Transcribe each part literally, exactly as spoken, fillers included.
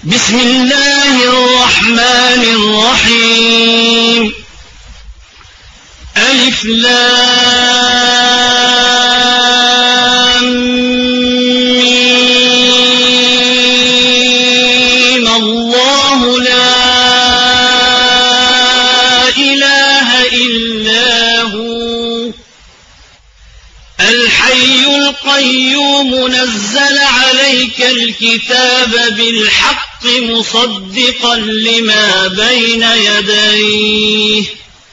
بسم الله الرحمن الرحيم. ألف لام ميم. الله لا إله إلا هو الحي القيوم. نزل عليك الكتاب بالحق مصدقا لما بين يديه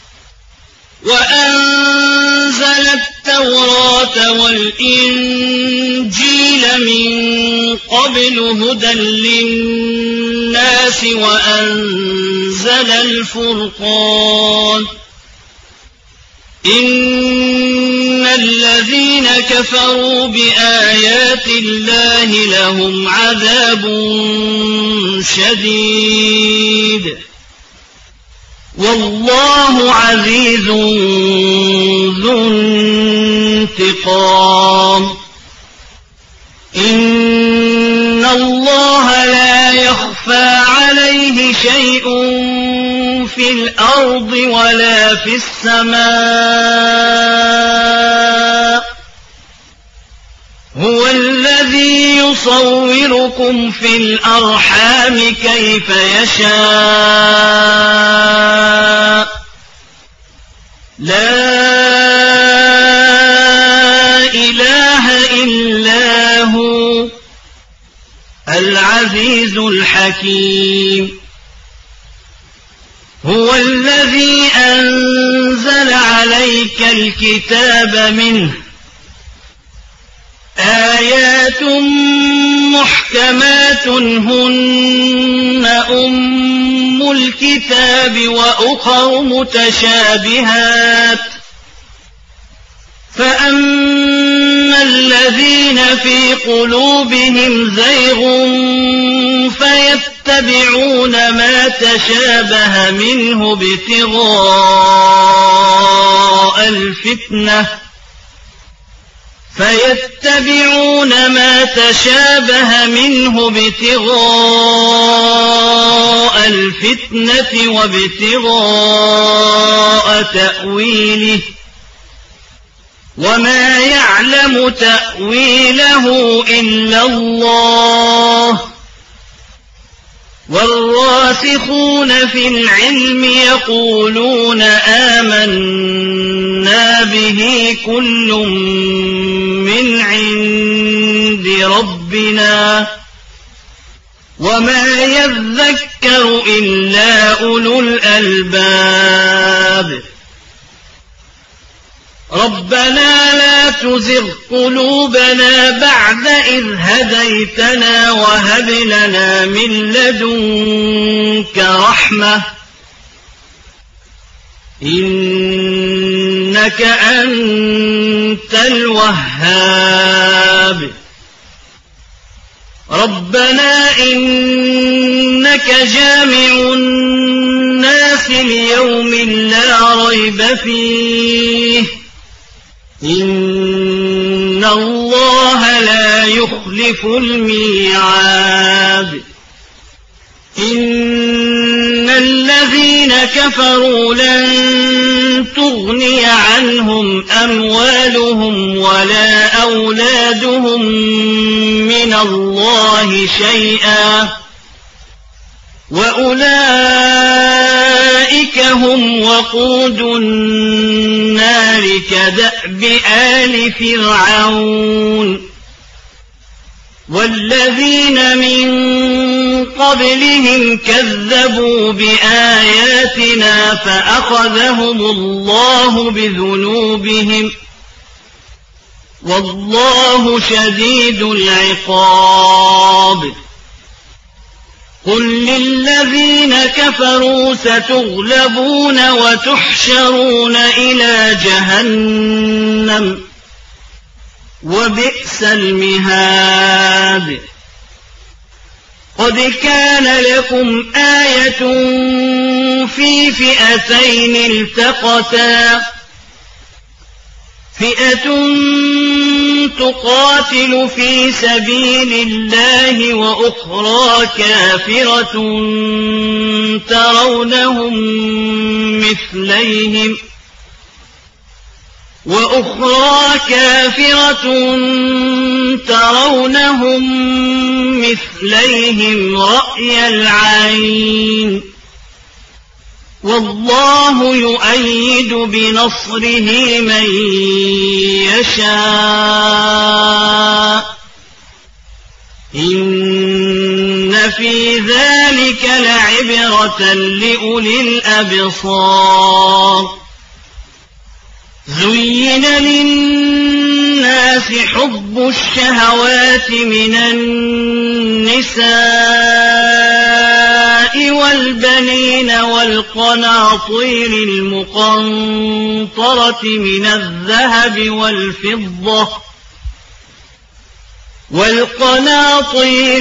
وأنزل التوراة والإنجيل من قبل هدى للناس وأنزل الفرقان. إن الذين كفروا بآيات الله لهم عذاب شديد والله عزيز ذو انتقام. إن الله لا يخفى عليه شيء في الأرض ولا في السماء. هو الذي يصوركم في الأرحام كيف يشاء. لا إله إلا هو العزيز الحكيم. هو الذي أنزل عليك الكتاب منه آيات محكمات هن أم الكتاب وأخر متشابهات. فأما الذين في قلوبهم زيغ فيتبعون ما تشابه منه ابتغاء الفتنة فيتبعون ما تشابه منه ابتغاء الفتنة وابتغاء تأويله وما يعلم تأويله إلا الله. والراسخون في العلم يقولون آمنا به كل من عند ربنا وما يذكر إلا أولو الألباب. ربنا لا تزغ قلوبنا بعد إذ هديتنا وهب لنا من لدنك رحمة إنك أنت الوهاب. ربنا إنك جامع الناس ليوم لا ريب فيه إن الله لا يخلف الميعاد. إن الذين كفروا لن تغني عنهم أموالهم ولا أولادهم من الله شيئا وأولئك هم وقود النار كدأب آل فرعون والذين من قبلهم كذبوا بآياتنا فأخذهم الله بذنوبهم والله شديد العقاب. قل للذين كفروا ستغلبون وتحشرون إلى جهنم وبئس المهاد. قد كان لكم آية في فئتين التقتا فئة تقاتل في سبيل الله وأخرى كافرة ترونهم مثليهم وأخرى كافرة ترونهم مثليهم رأي العين والله يؤيد بنصره من يشاء إن في ذلك لعبرة لأولي الأبصار زين للناس حب الشهوات من النساء والبنين والقناطير المقنطرة من الذهب والفضة والقناطير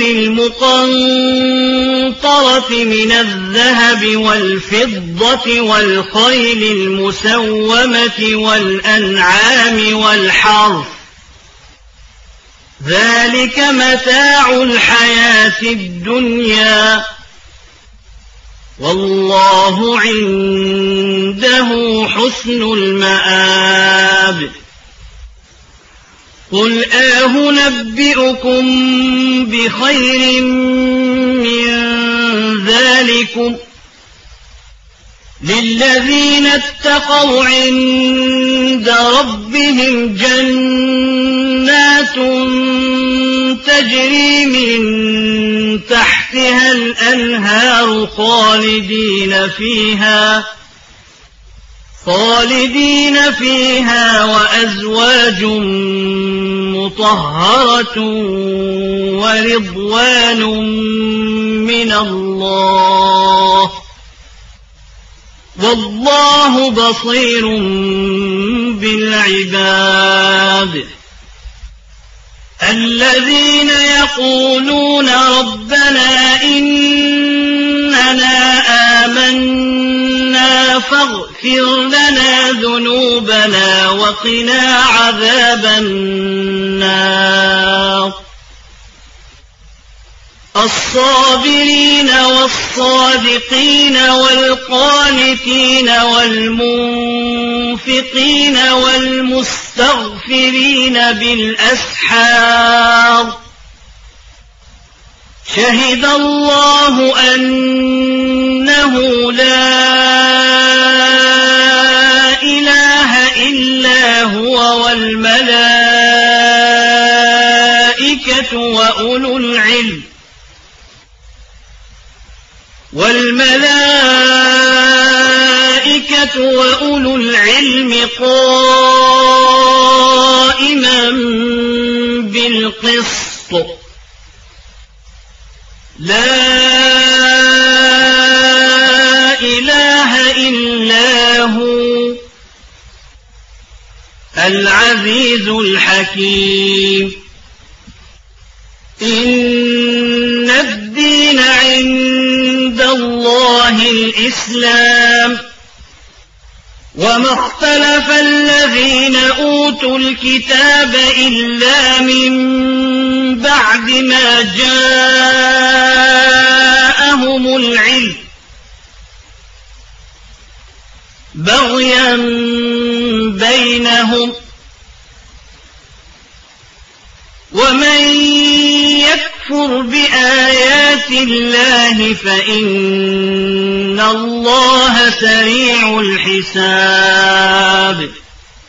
المقنطرة من الذهب والفضة والخيل المسومة والأنعام والحرث ذلك متاع الحياة الدنيا والله عنده حسن المآب قل آه نبئكم بخير من ذلكم للذين اتقوا عند ربهم جنات تجري من تحتها الأنهار خالدين فيها خالدين فيها وأزواج مطهرة ورضوان من الله والله بصير بالعباد الذين يقولون ربنا إننا آمنا فاغفر لنا ذنوبنا وقنا عذاب النار الصابرين والصادقين والقانتين والمنفقين والمستغفرين بالأسحار شهد الله أنه لا إله إلا هو والملائكة وأولو العلم والملائكة وأولو العلم قائما بالقسط لا إله إلا هو العزيز الحكيم إن الدين عند الله الإسلام وما اختلف الذين أوتوا الكتاب إلا من بعد ما جاءهم العلم بغيا بينهم ومن يكفر بآيات الله فإن الله سريع الحساب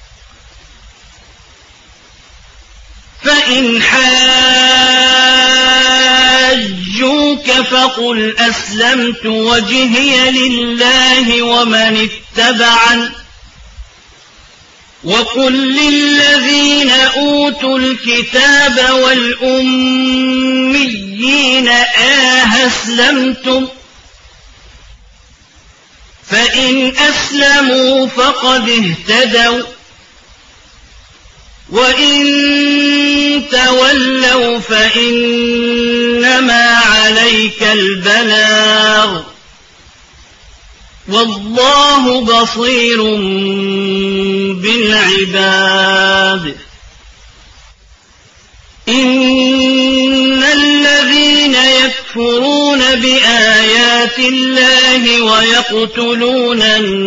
فإن حاجوك فقل أسلمت وجهي لله ومن اتبعني وقل للذين أوتوا الكتاب والأميين أهسلمتم فإن أسلموا فقد اهتدوا وإن تولوا فإنما عليك البلاغ والله بصير بالعباد إن الذين يكفرون بآيات الله ويقتلون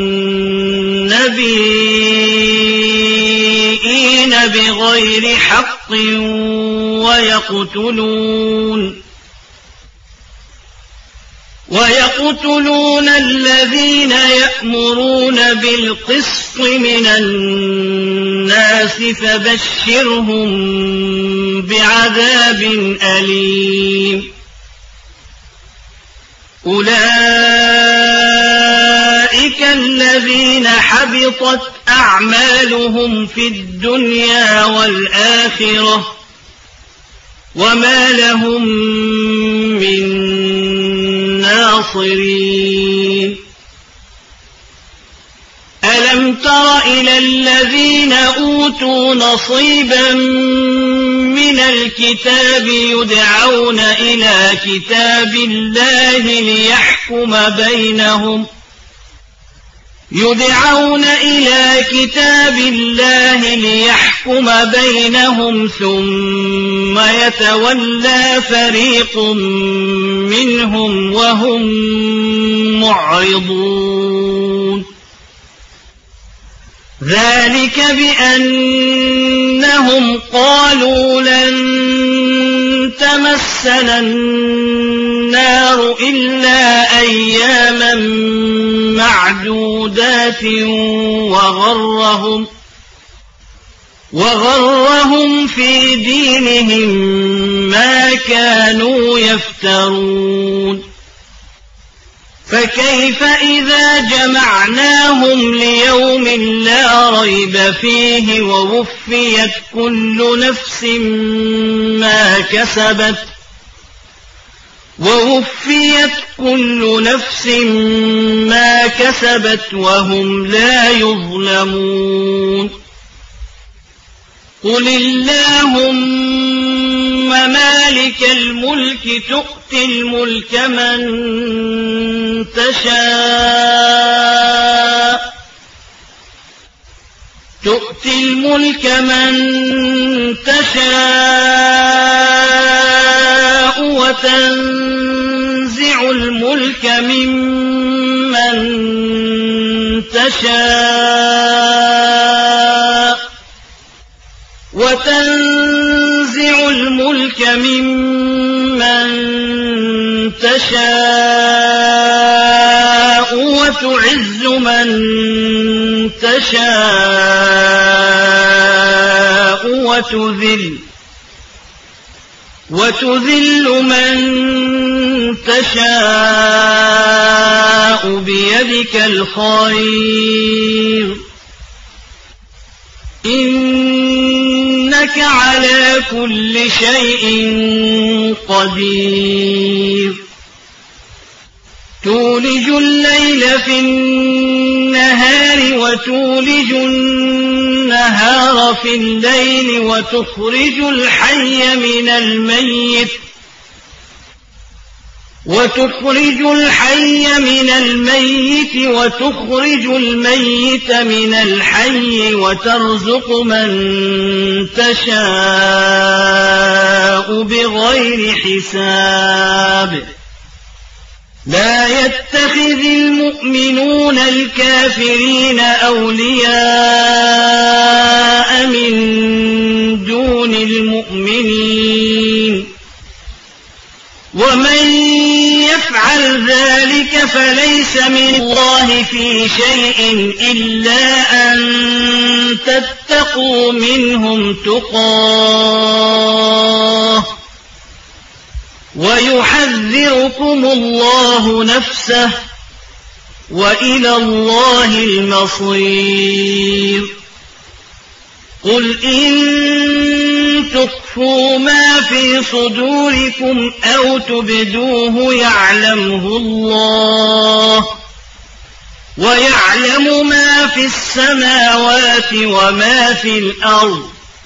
النبيين بغير حق ويقتلون ويقتلون الذين يأمرون بالقسط من الناس فبشرهم بعذاب أليم أولئك الذين حبطت أعمالهم في الدنيا والآخرة وما لهم من ناصرين ألم تر إلى الذين أوتوا نصيبا من الكتاب يدعون إلى كتاب الله ليحكم بينهم يدعون إلى كتاب الله ليحكم بينهم ثم يتولى فريق منهم وهم معرضون ذلك بأنهم قالوا لن تمسنا النار إلا أياما معدودات وغرهم وغرهم في دينهم ما كانوا يفترون فكيف إذا جمعناهم ليوم لا ريب فيه ووفيت كل نفس ما كسبت ووفيت كل نفس ما كسبت وهم لا يظلمون قل اللهم مالك الملك تؤتي الملك من تشاء تؤتي الملك من تشاء وتنزع الملك ممن تشاء وتنزع الملك ممن تشاء وتعز من تشاء وتذل وتذل من تشاء بيدك الخير إنك على كل شيء قدير تولج الليل في النهار وتولج النهار في الليل وتخرج الحي من الميت وتخرج الحي من الميت وتخرج الميت من الحي وترزق من تشاء بغير حساب لا يتخذ المؤمنون الكافرين أولياء من دون المؤمنين ومن يفعل ذلك فليس من الله في شيء إلا أن تتقوا منهم تقاه ويحذركم الله نفسه وإلى الله المصير قل إن تخفوا ما في صدوركم أو تبدوه يعلمه الله ويعلم ما في السماوات وما في الأرض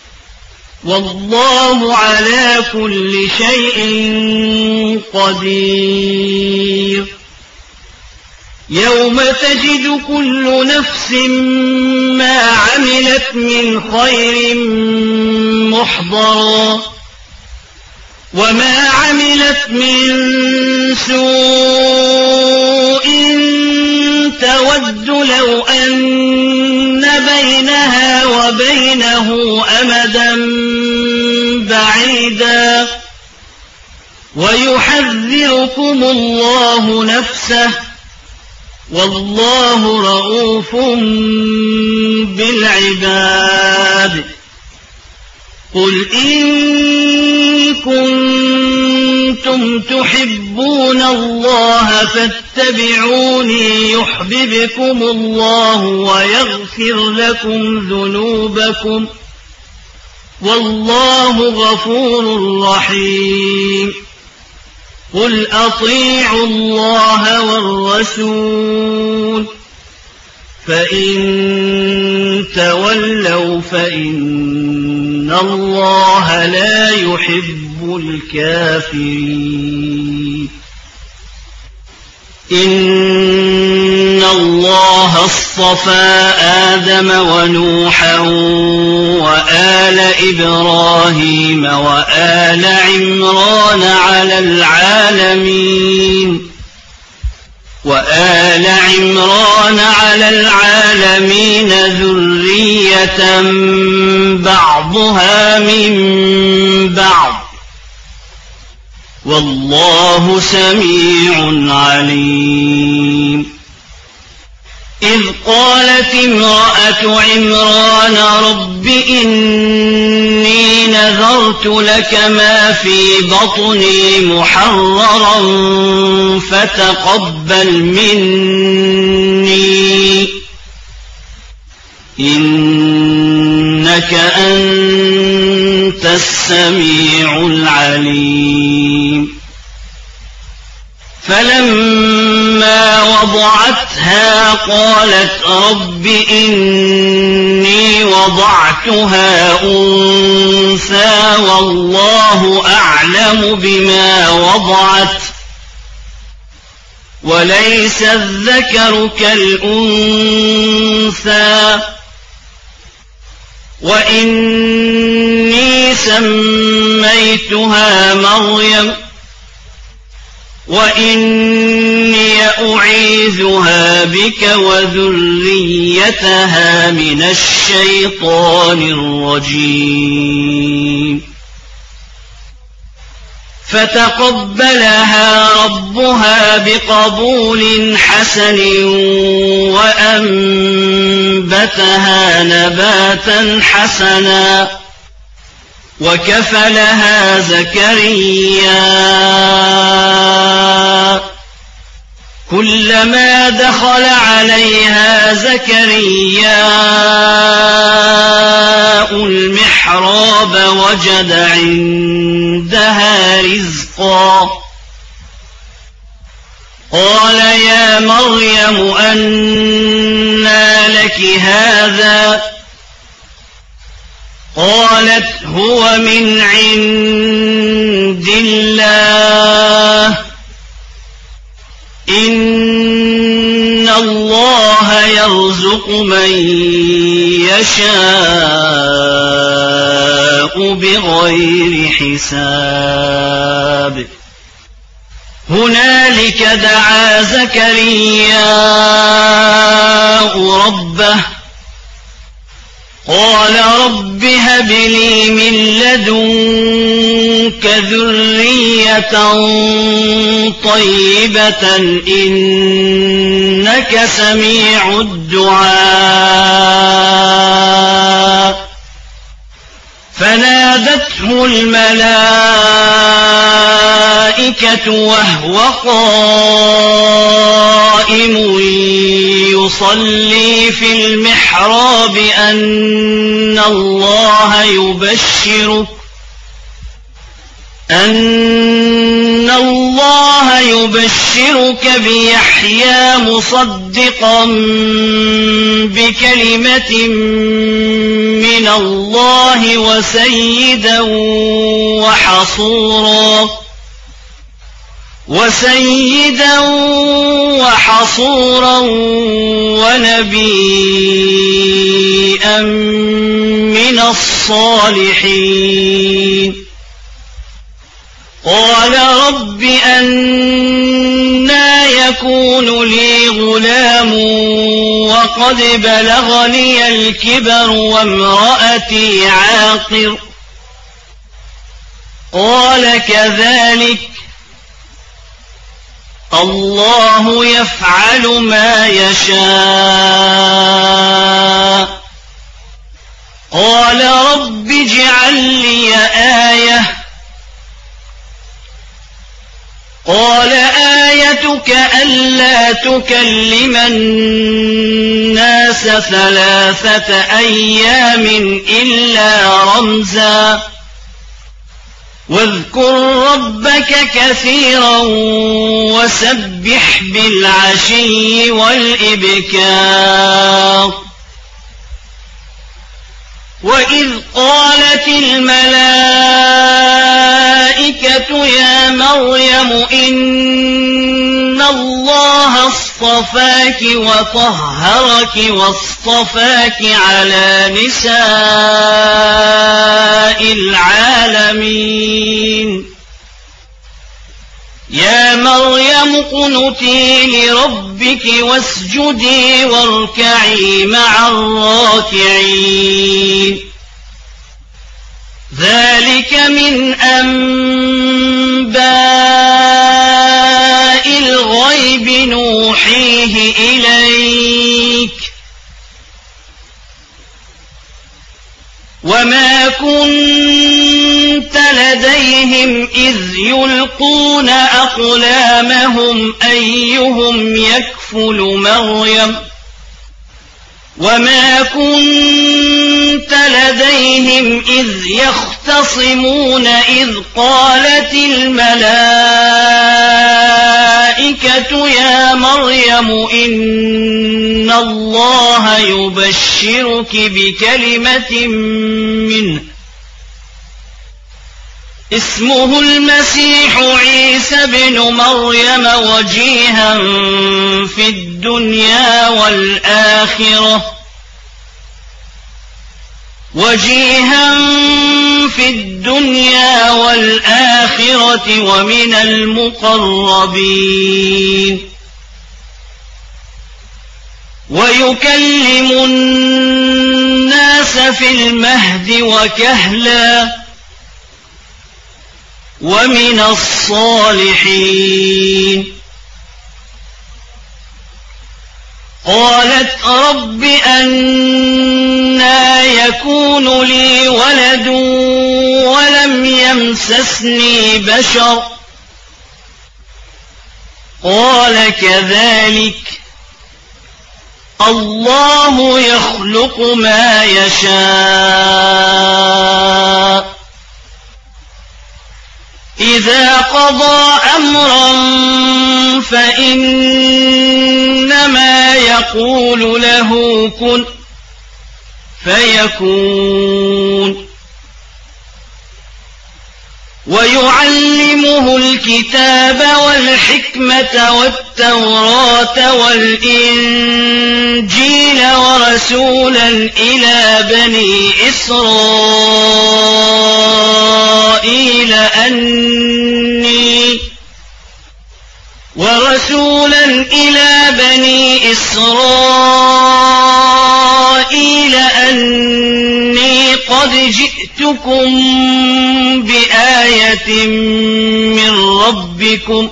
والله على كل شيء قدير يوم تجد كل نفس ما عملت من خير محضرا وما عملت من سوء تود لو أن بينها وبينه أمدا بعيدا ويحذركم الله نفسه والله رءوف بالعباد قل إن كنتم تحبون الله فاتبعوني يحببكم الله ويغفر لكم ذنوبكم والله غفور رحيم قل أطيعوا الله والرسول فإن تولوا فإن الله لا يحب الكافرين إن الله اصطفى آدم ونوحا وآل إبراهيم وآل عمران على العالمين وآل عمران على العالمين ذرية بعضها من بعض والله سميع عليم إذ قالت امرأة عمران رب إني نذرت لك ما في بطني محررا فتقبل مني إنك أنت السميع العليم فلما وضعتها قالت رب إني وضعتها أنثى والله أعلم بما وضعت وليس الذكر كالأنثى وإني سميتها مريم وإني أعيذها بك وذريتها من الشيطان الرجيم فتقبلها ربها بقبول حسن وأنبتها نباتا حسنا وكفلها زكريا كلما دخل عليها زكريا المحراب وجد عندها رزقا قال يا مريم أنى لك هذا قالت هو من عند الله إن الله يرزق من يشاء بغير حساب هنالك دعا زكرياء ربه قال رب هب لي من لدنك ذرية طيبة إنك سميع الدعاء فنادته الملائكة وهو قائم يصلي في المحراب أن الله يبشرك أن الله يبشرك بيحيى مصدقا بكلمة من الله وسيدا وحصورا وسيدا وحصورا ونبيا من الصالحين قال رب أنى يكون لي غلام وقد بلغني الكبر وامرأتي عاقر قال كذلك الله يفعل ما يشاء قال رب اجعل لي آية قال آيتك ألا تكلم الناس ثلاثة أيام إلا رمزا واذكر ربك كثيرا وسبح بالعشي والإبكار وإذ قالت الملائكة يا مريم إن الله اصطفاك وطهرك واصطفاك على نساء العالمين يا مريم اقنتي لربك واسجدي واركعي مع الراكعين ذلك من أنباء الغيب نوحيه إليك وما كنت لديهم إذ يلقون أقلامهم أيهم يكفل مريم وما كنت لديهم إذ يختصمون إذ قالت الملائكة يا مريم إن الله يبشرك بكلمة منه اسمه المسيح عيسى بن مريم وجيها في الدنيا والآخرة وجيها في الدنيا والآخرة ومن المقربين ويكلم الناس في المهد وكهلا ومن الصالحين قالت رب أنى يكون لي ولد ولم يمسسني بشر قال كذلك الله يخلق ما يشاء إذا قضى أمرا فإنما يقول له كن فيكون ويعلمه الكتاب والحكمة والتوراة والإنجيل ورسولا إلى بني إسرائيل أني ورسولا إلى بني إسرائيل أني قد جئتكم بآية من ربكم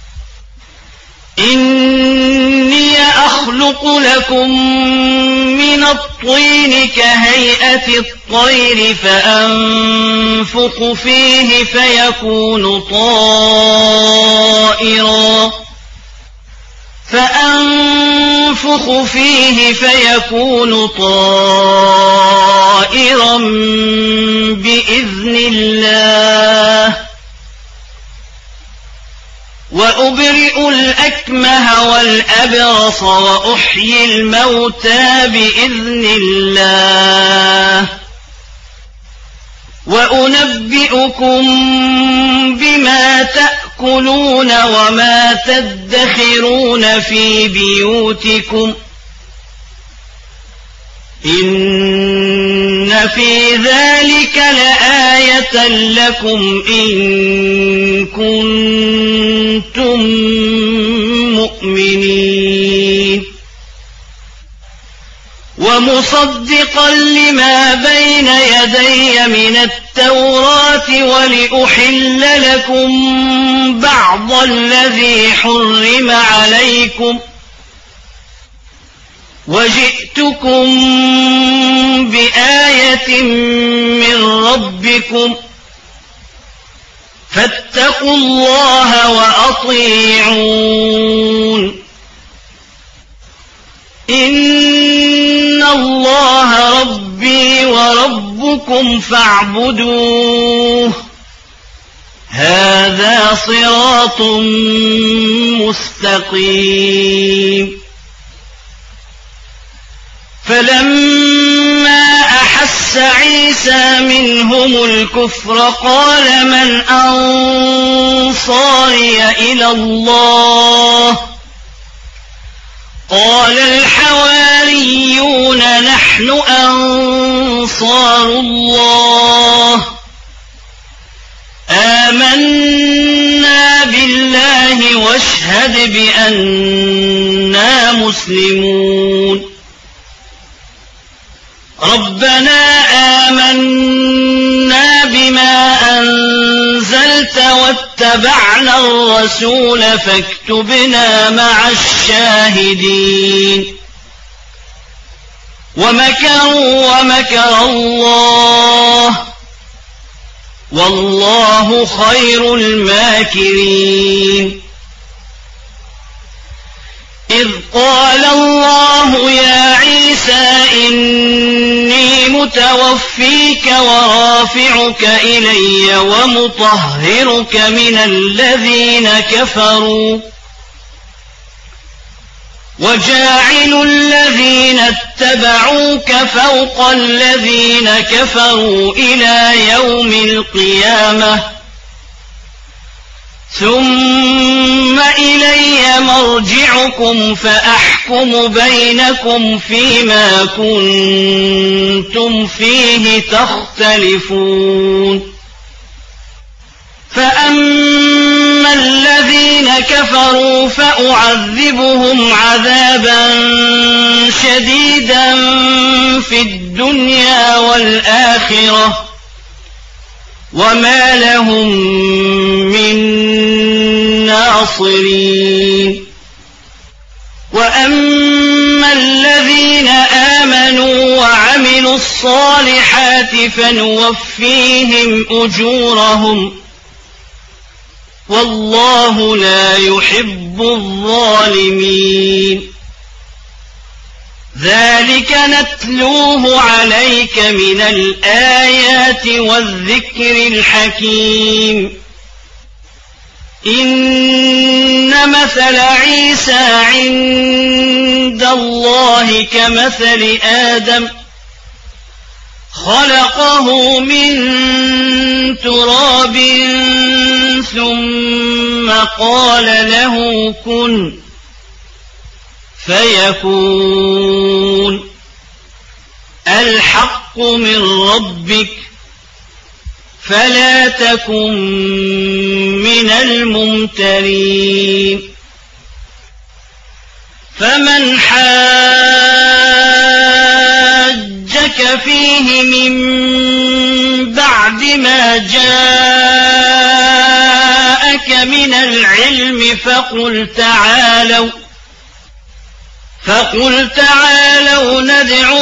إني أخلق لكم من الطين كهيئة الطير فأنفخ فيه فيكون طائرا فأنفخ فيه فيكون طائرا بإذن الله وأبرئ الأكمه والأبرص وأحيي الموتى بإذن الله وأنبئكم بما تأكلون وما تدخرون في بيوتكم إن في ذلك لآية لكم إن كنتم مؤمنين ومصدقا لما بين يدي من التوراة ولأحل لكم بعض الذي حرم عليكم وجئتكم بآية من ربكم فاتقوا الله وأطيعون إن الله ربي وربكم فاعبدوه هذا صراط مستقيم فلما أحس عيسى منهم الكفر قال من أنصاري إلى الله قال الحواريون نحن أنصار الله آمنا بالله واشهد بأننا مسلمون ربنا آمنا بما أنزلت واتبعنا الرسول فاكتبنا مع الشاهدين ومكروا ومكر الله والله خير الماكرين إذ قال الله يا عيسى إني متوفيك ورافعك إلي ومطهرك من الذين كفروا وجاعل الذين اتبعوك فوق الذين كفروا إلى يوم القيامة ثم إلي مرجعكم فأحكم بينكم فيما كنتم فيه تختلفون فأما الذين كفروا فأعذبهم عذابا شديدا في الدنيا والآخرة وما لهم من ناصرين وأما الذين آمنوا وعملوا الصالحات فنوفيهم أجورهم والله لا يحب الظالمين ذلك نتلوه عليك من الآيات والذكر الحكيم إن مثل عيسى عند الله كمثل آدم خلقه من تراب ثم قال له كن فيكون الحق من ربك فلا تكن من الممترين فمن حاجك فيه من بعد ما جاءك من العلم فقل تعالوا فقل تعالوا ندع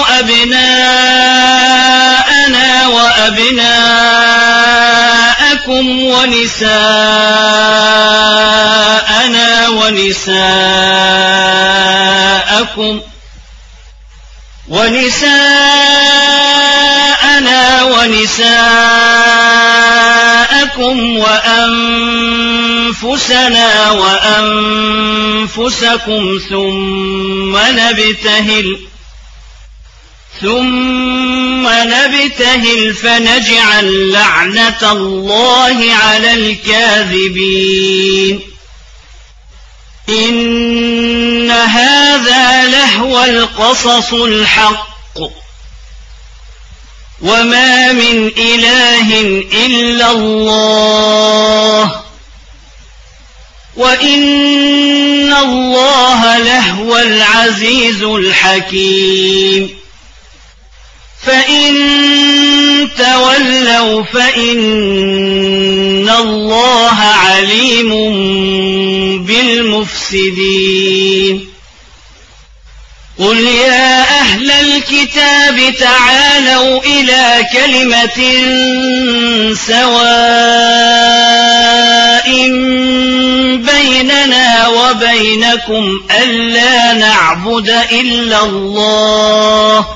أبناءنا وأبناءكم ونساءنا ونساءكم ونساءنا ونساءكم وأنفسنا وأنفسكم ثم نبتهل ثم نبتهل فنجعل لعنة الله على الكاذبين إن هذا لهو القصص الحق وما من إله إلا الله وإن الله لهو العزيز الحكيم فإن تولوا فإن الله عليم بالمفسدين قل يا أهل الكتاب تعالوا إلى كلمة سواء بيننا وبينكم ألا نعبد إلا الله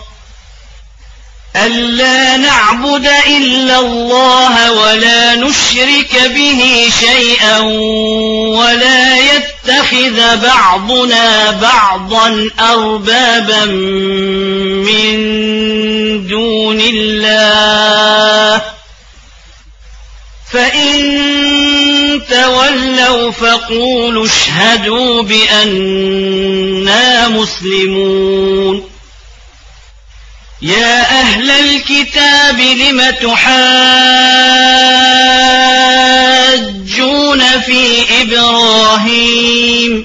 ألا نعبد إلا الله ولا نشرك به شيئا ولا يتخذ بعضنا بعضا أربابا من دون الله فإن تولوا فقولوا اشهدوا بأننا مسلمون يا أهل الكتاب لم تحاجون في إبراهيم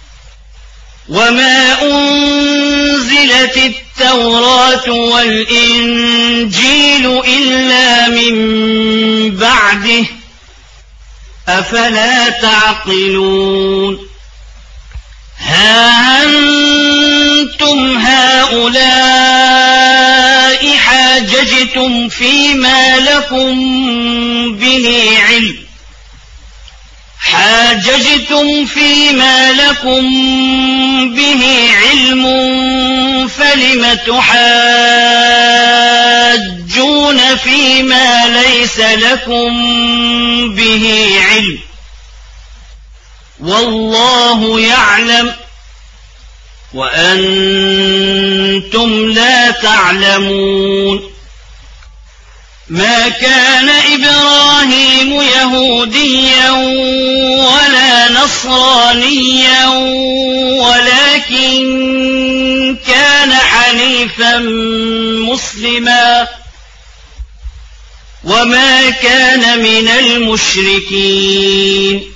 وما أنزلت التوراة والإنجيل إلا من بعده أفلا تعقلون ها أنتم هؤلاء حاججتم فيما لكم به علم حاججتم فيما لكم به علم فلم تحاجون فيما ليس لكم به علم والله يعلم وأنتم لا تعلمون ما كان إبراهيم يهوديا ولا نصرانيا ولكن كان حنيفا مسلما وما كان من المشركين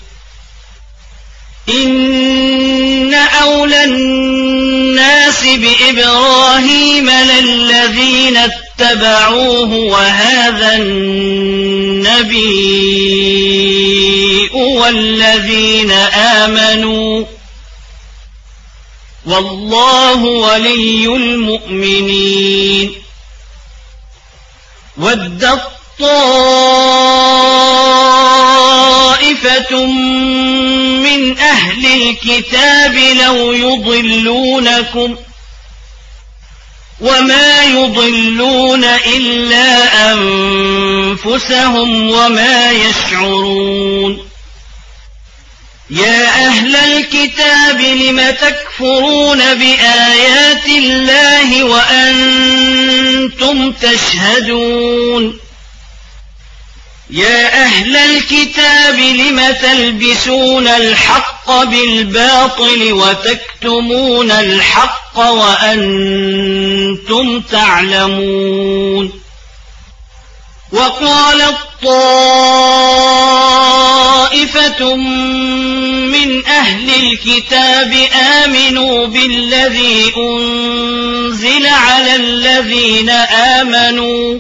إن أولى الناس بإبراهيم للذين اتبعوه وهذا النبي والذين آمنوا والله ولي المؤمنين ودت طائفة من أهل الكتاب لو يضلونكم وما يضلون إلا أنفسهم وما يشعرون يا أهل الكتاب لم تكفرون بآيات الله وأنتم تشهدون يا أهل الكتاب لم تلبسون الحق بالباطل وتكتمون الحق وأنتم تعلمون وقالت طائفة من أهل الكتاب آمنوا بالذي أنزل على الذين آمنوا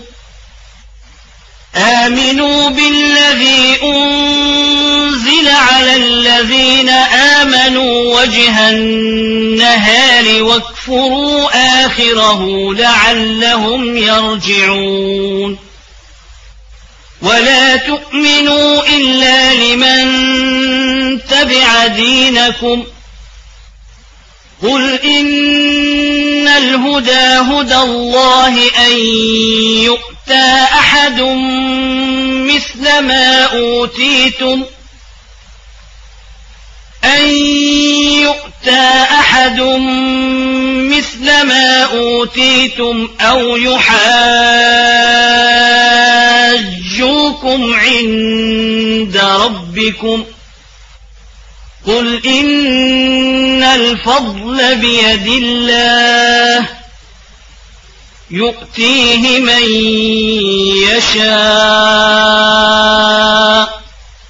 آمنوا بالذي أنزل على الذين آمنوا وجه النهار واكفروا آخره لعلهم يرجعون ولا تؤمنوا إلا لمن تبع دينكم قل إن الهدى هدى الله أن يؤتى أحد مثل ما أوتيتم أن يؤتى أحد مثل ما أوتيتم أو يحاجوكم عند ربكم قل إن الفضل بيد الله يؤتيه من يشاء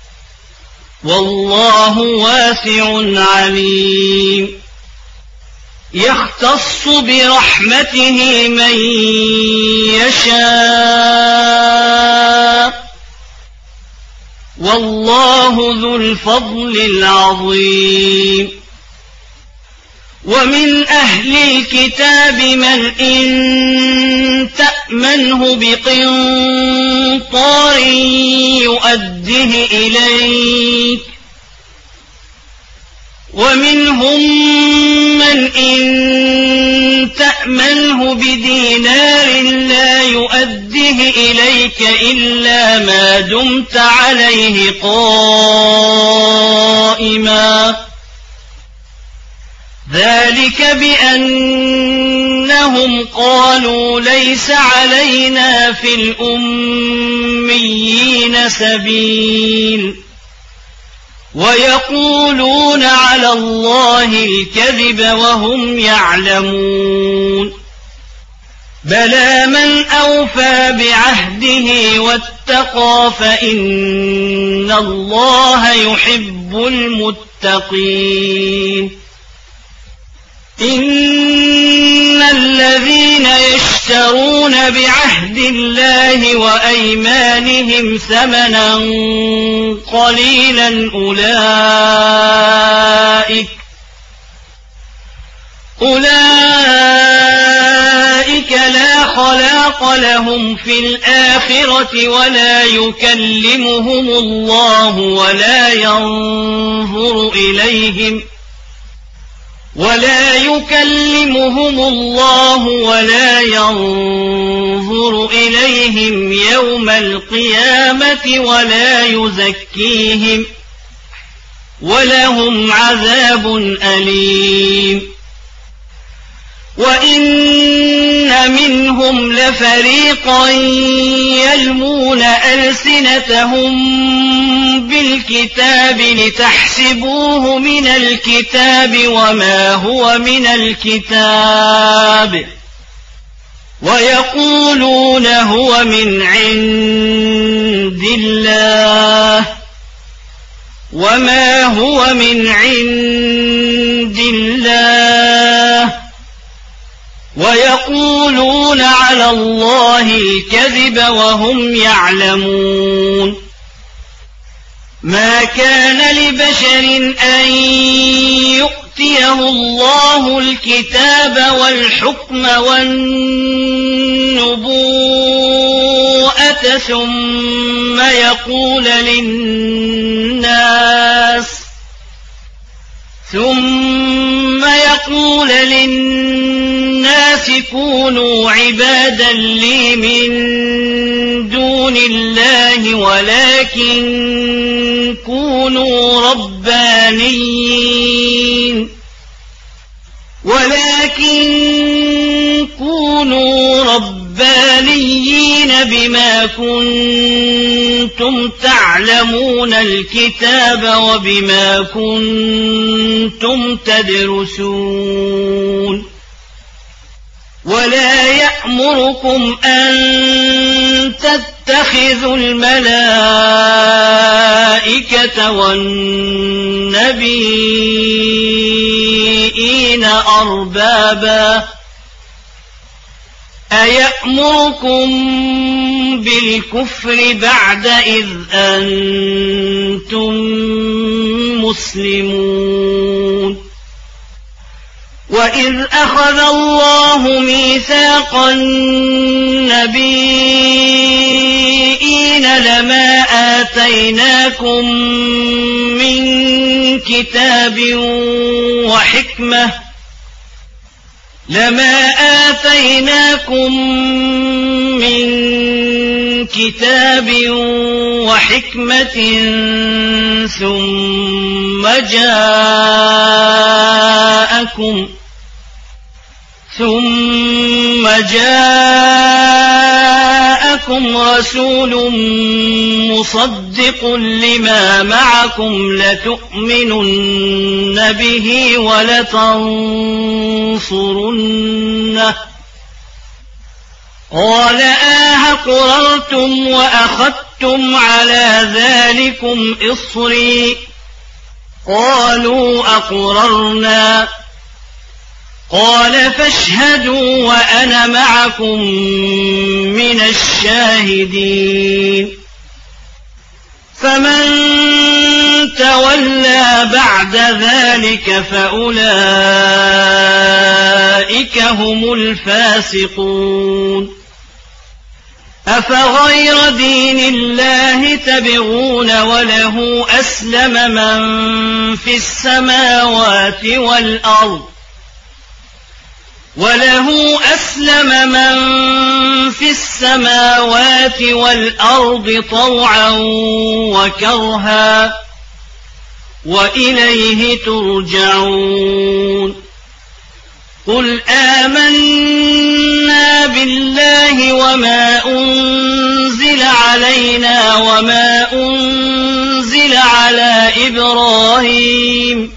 والله واسع عليم يختص برحمته من يشاء والله ذو الفضل العظيم ومن أهل الكتاب من إن تأمنه بقنطار يؤده إليك ومنهم من إن تأمنه بدينار لا يؤده إليك إلا ما دمت عليه قائما ذلك بأنهم قالوا ليس علينا في الأميين سبيل ويقولون على الله الكذب وهم يعلمون بلى من أوفى بعهده واتقى فإن الله يحب المتقين إن الذين يشترون بعهد الله وأيمانهم ثمنا قليلا أولئك أولئك لا خلاق لهم في الآخرة ولا يكلمهم الله ولا ينظر إليهم ولا يكلمهم الله ولا ينظر إليهم يوم القيامة ولا يزكيهم ولهم عذاب أليم وإن منهم لفريقا يلمون ألسنتهم بالكتاب لتحسبوه من الكتاب وما هو من الكتاب ويقولون هو من عند الله وما هو من عند الله ويقولون على الله الكذب وهم يعلمون ما كان لبشر أن يؤتيه الله الكتاب والحكم والنبوءة ثم يقول للناس ثم يقول للناس كونوا عبادا لي من دون الله ولكن كونوا ربانيين ولكن كونوا ربانيين بما كنتم تعلمون الكتاب وبما كنتم تدرسون ولا يأمركم أن تتخذوا الملائكة والنبيين أربابا أيأمركم بالكفر بعد إذ أنتم مسلمون وإذ أخذ الله ميثاق النبيين لما آتيناكم من كتاب وحكمة لما آتيناكم من كتاب وحكمة ثم جاءكم ثم جاءكم رسول مصدق لما معكم لتؤمنن به ولتنصرنه قال أأقررتم وأخذتم على ذلكم إصري قالوا أقررنا قال فاشهدوا وأنا معكم من الشاهدين فمن تولى بعد ذلك فأولئك هم الفاسقون أفغير دين الله تبغون وله أسلم من في السماوات والأرض وله أسلم من في السماوات والأرض طوعا وكرها وإليه ترجعون قل آمنا بالله وما أنزل علينا وما أنزل على إبراهيم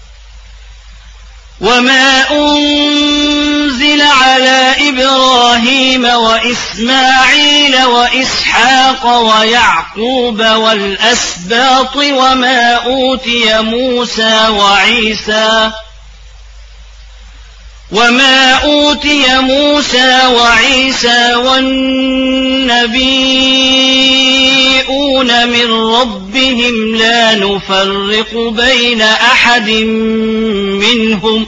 وما أنزل على إبراهيم وإسماعيل وإسحاق ويعقوب والأسباط وما أوتي موسى وعيسى وما أوتي موسى وعيسى والنبيون من ربهم لا نفرق بين أحد منهم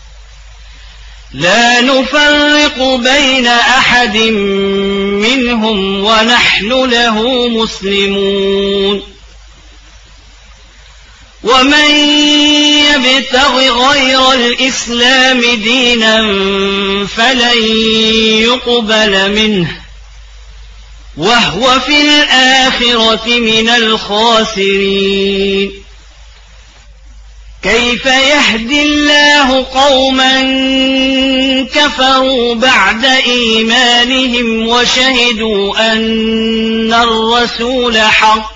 لا نفرق بين أحد منهم ونحن له مسلمون ومن يبتغ غير الإسلام دينا فلن يقبل منه وهو في الآخرة من الخاسرين كيف يهدي الله قوما كفروا بعد إيمانهم وشهدوا أن الرسول حق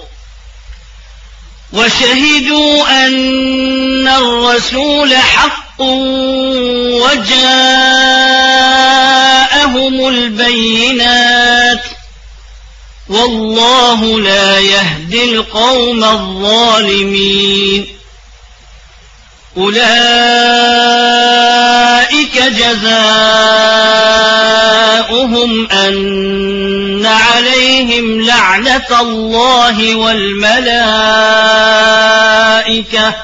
وشهدوا أن الرسول حق وجاءهم البينات والله لا يهدي القوم الظالمين أولئك جزاؤهم أن عليهم لعنة الله والملائكة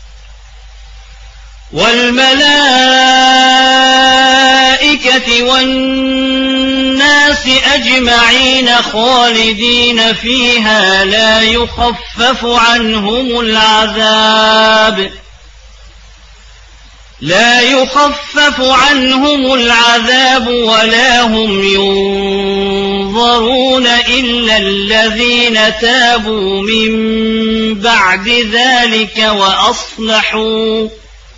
والملائكة والناس أجمعين خالدين فيها لا يخفف عنهم العذاب لا يخفف عنهم العذاب ولا هم ينظرون إلا الذين تابوا من بعد ذلك وأصلحوا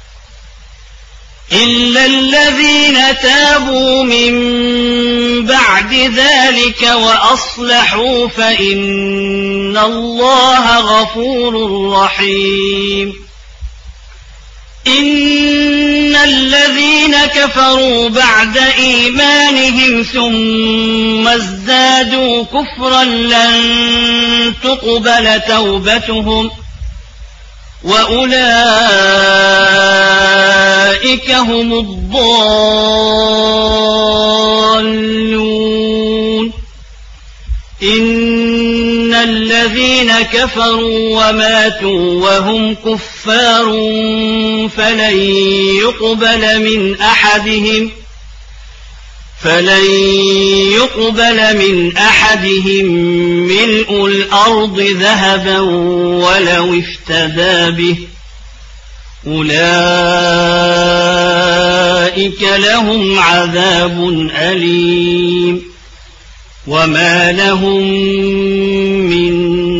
إلا الذين تابوا من بعد ذلك وأصلحوا فإن الله غفور رحيم إن الذين كفروا بعد إيمانهم ثم ازدادوا كفرا لن تقبل توبتهم وأولئك هم الضالون إن الذين كفروا وماتوا وهم كفار فلن يقبل من أحدهم فلن يقبل من أحدهم ملء الأرض ذهبا ولو افتدى به أولئك لهم عذاب أليم وما لهم من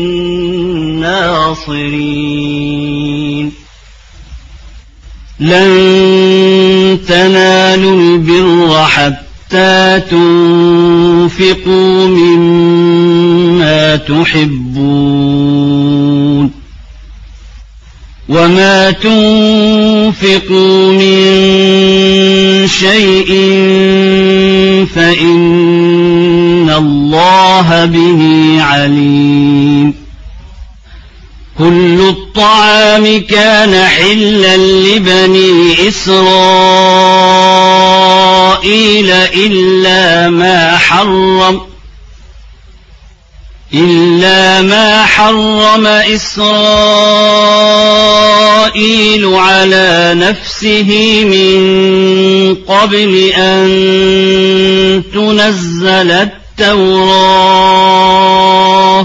ناصرين لن تنالوا البر حتى تنفقوا مما تحبون وما تنفقوا من شيء فإن الله به عليم كل الطعام كان حلا لبني إسرائيل إلا ما حرم إلا ما حرم إسرائيل على نفسه من قبل أن تنزل التوراة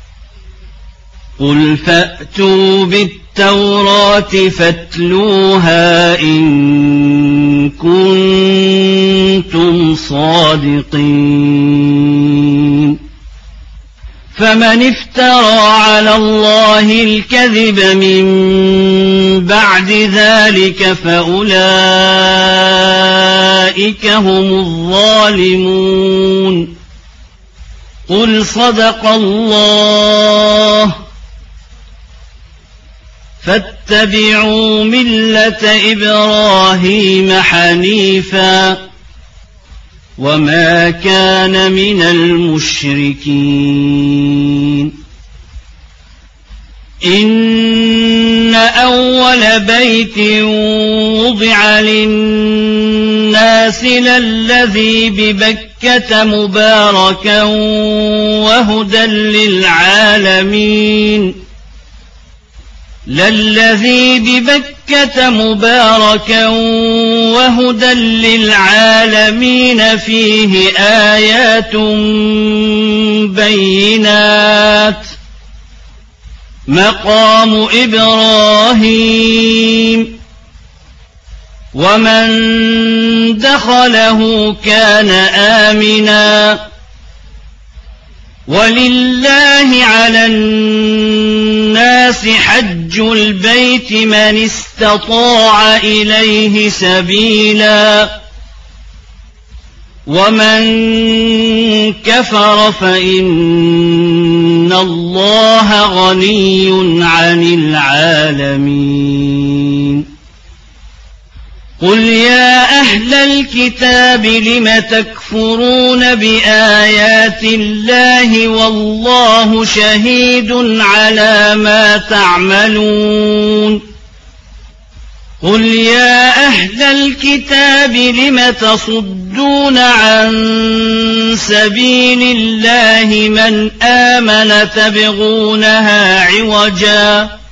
قل فأتوا بالتوراة فاتلوها إن كنتم صادقين فمن افترى على الله الكذب من بعد ذلك فأولئك هم الظالمون قل صدق الله فاتبعوا ملة إبراهيم حنيفا وما كان من المشركين إن أول بيت وضع للناس للذي ببكة مباركا وهدى للعالمين للذي ببكة مباركا وهدى للعالمين فيه آيات بينات مقام إبراهيم ومن دخله كان آمنا ولله على الناس حج البيت من استطاع إليه سبيلا ومن كفر فإن الله غني عن العالمين قل يا أهل الكتاب لم تكفرون بآيات الله والله شهيد على ما تعملون قل يا أهل الكتاب لم تصدون عن سبيل الله من آمن تبغونها عوجا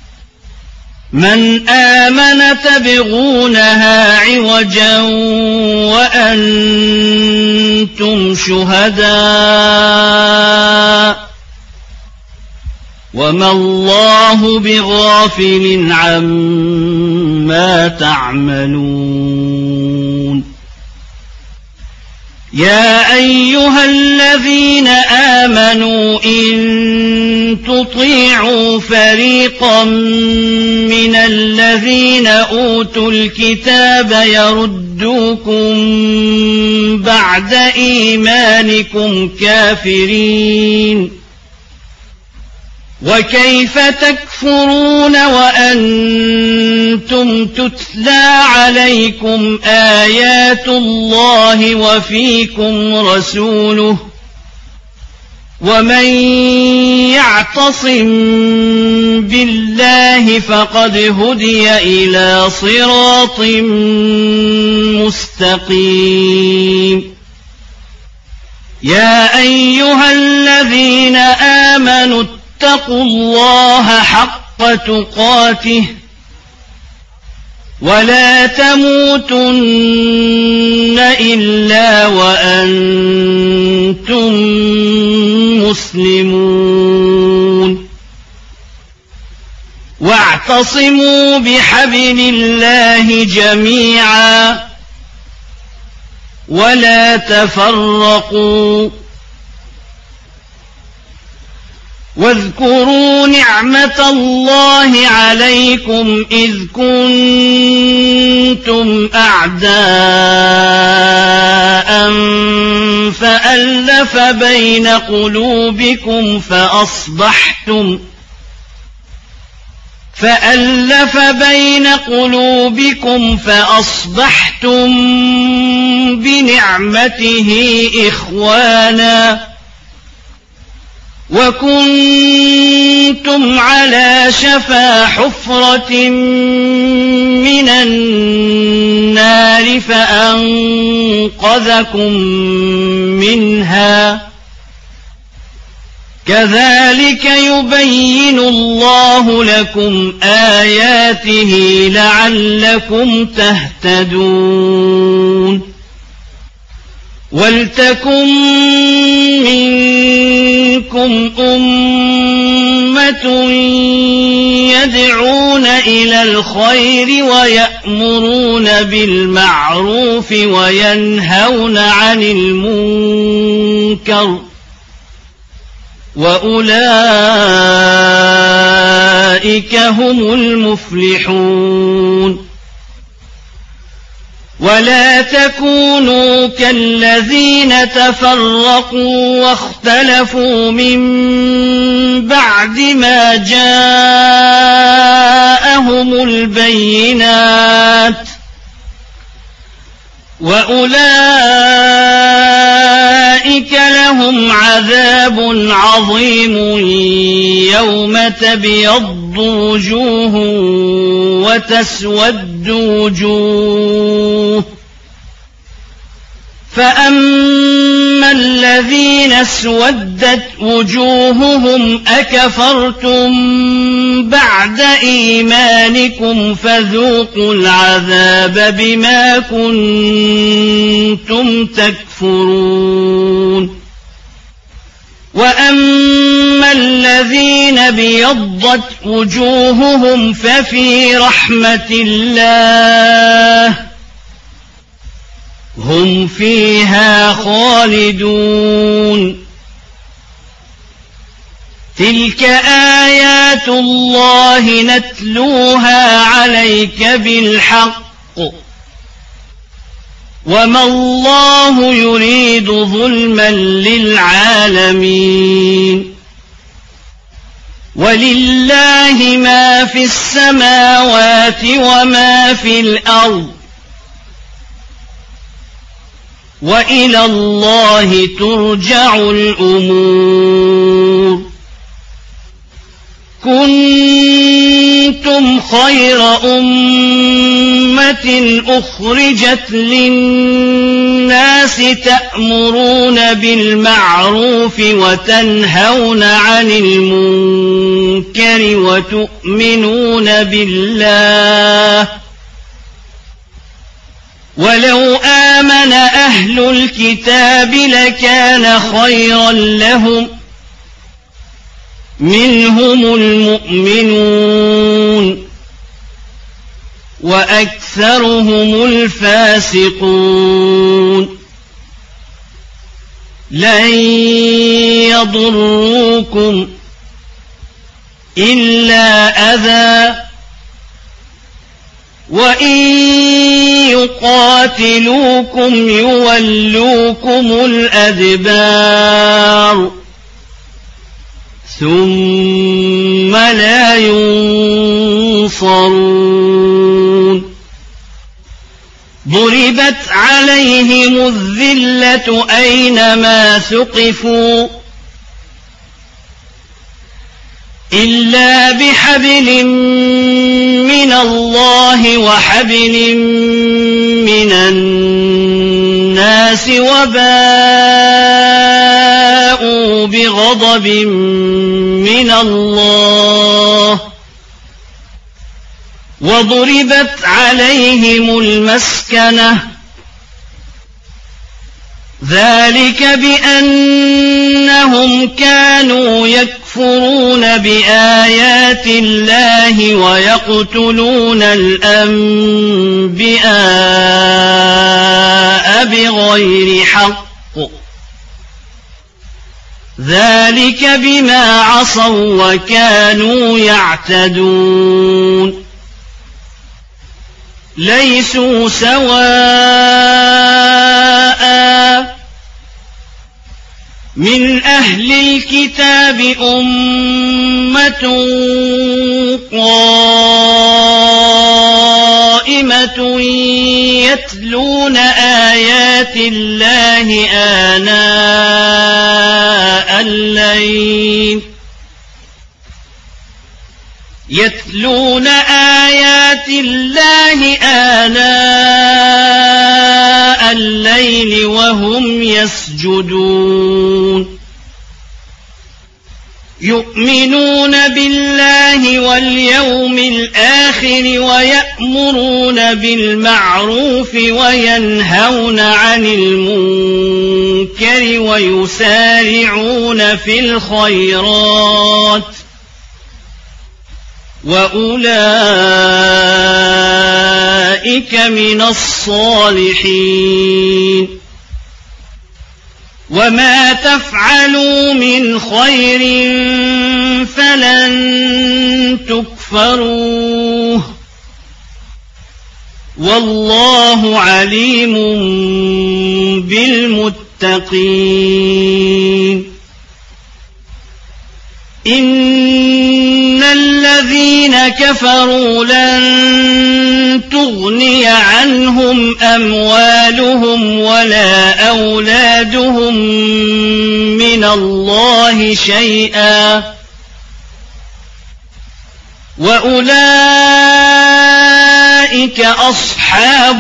من آمن تبغونها عوجا وأنتم شهداء وما الله بغافل عما تعملون يا أيها الذين آمنوا إن تطيعوا فريقا من الذين أوتوا الكتاب يردوكم بعد إيمانكم كافرين وكيف تكفرون وأنتم تتلى عليكم آيات الله وفيكم رسوله ومن يعتصم بالله فقد هدي إلى صراط مستقيم يا أيها الذين آمنوا اتقوا الله حق تقاته ولا تموتن إلا وأنتم مسلمون واعتصموا بحبل الله جميعا ولا تفرقوا واذكروا نعمة الله عليكم إذ كنتم أعداء فألف بين قلوبكم فأصبحتم فألف بين قلوبكم فأصبحتم بنعمته إخوانا وكنتم على شفا حفرة من النار فأنقذكم منها كذلك يبين الله لكم آياته لعلكم تهتدون ولتكن منكم أمة يدعون إلى الخير ويأمرون بالمعروف وينهون عن المنكر وأولئك هم المفلحون ولا تكونوا كالذين تفرقوا واختلفوا من بعد ما جاءهم البينات وأولئك لهم عذاب عظيم يوم تبيض وجوه وتسود وجوه فأما الذين اسودت وجوههم أكفرتم بعد إيمانكم فذوقوا العذاب بما كنتم تكفرون وأما الذين بيضت وجوههم ففي رحمة الله هم فيها خالدون تلك آيات الله نتلوها عليك بالحق وما الله يريد ظلما للعالمين ولله ما في السماوات وما في الأرض وإلى الله ترجع الأمور كنتم خير أمة أخرجت للناس تأمرون بالمعروف وتنهون عن المنكر وتؤمنون بالله ولو آمن أهل الكتاب لكان خيرا لهم منهم المؤمنون وأكثرهم الفاسقون لن يضروكم إلا أذى وإن يقاتلوكم يولوكم الأدبار ثم لا ينصرون ضربت عليهم الذلة أينما ثقفوا إلا بحبل من الله وحبل من الناس وباءوا بغضب من الله وضربت عليهم المسكنة ذلك بأنهم كانوا يكفرون بآيات الله ويقتلون الأنبياء بغير حق ذلك بما عصوا وكانوا يعتدون ليسوا سواء من أهل الكتاب أمة قائمة يتلون آيات الله آناء الليل يتلون آيات الله آناء الليل وهم يسجدون يؤمنون بالله واليوم الآخر ويأمرون بالمعروف وينهون عن المنكر ويسارعون في الخيرات وأولئك من الصالحين وما تفعلوا من خير فلن تكفروه والله عليم بالمتقين إن الذين كفروا لن تغني عنهم أموالهم ولا أولادهم من الله شيئا وأولئك أصحاب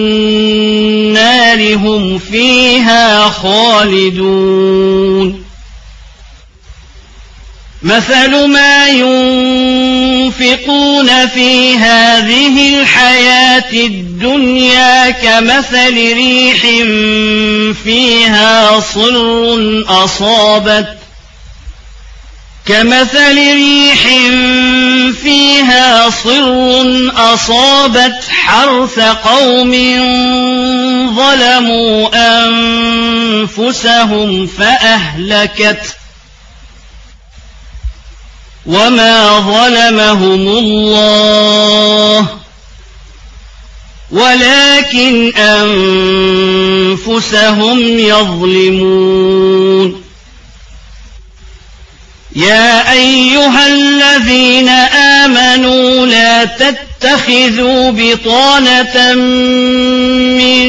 النار هم فيها خالدون مثل ما ينفقون في هذه الحياة الدنيا كمثل ريح فيها صر أصابت كمثل ريح فيها صر أصابت حرث قوم ظلموا أنفسهم فأهلكت وما ظلمهم الله ولكن أنفسهم يظلمون يا أيها الذين آمنوا لا تتخذوا بطانة من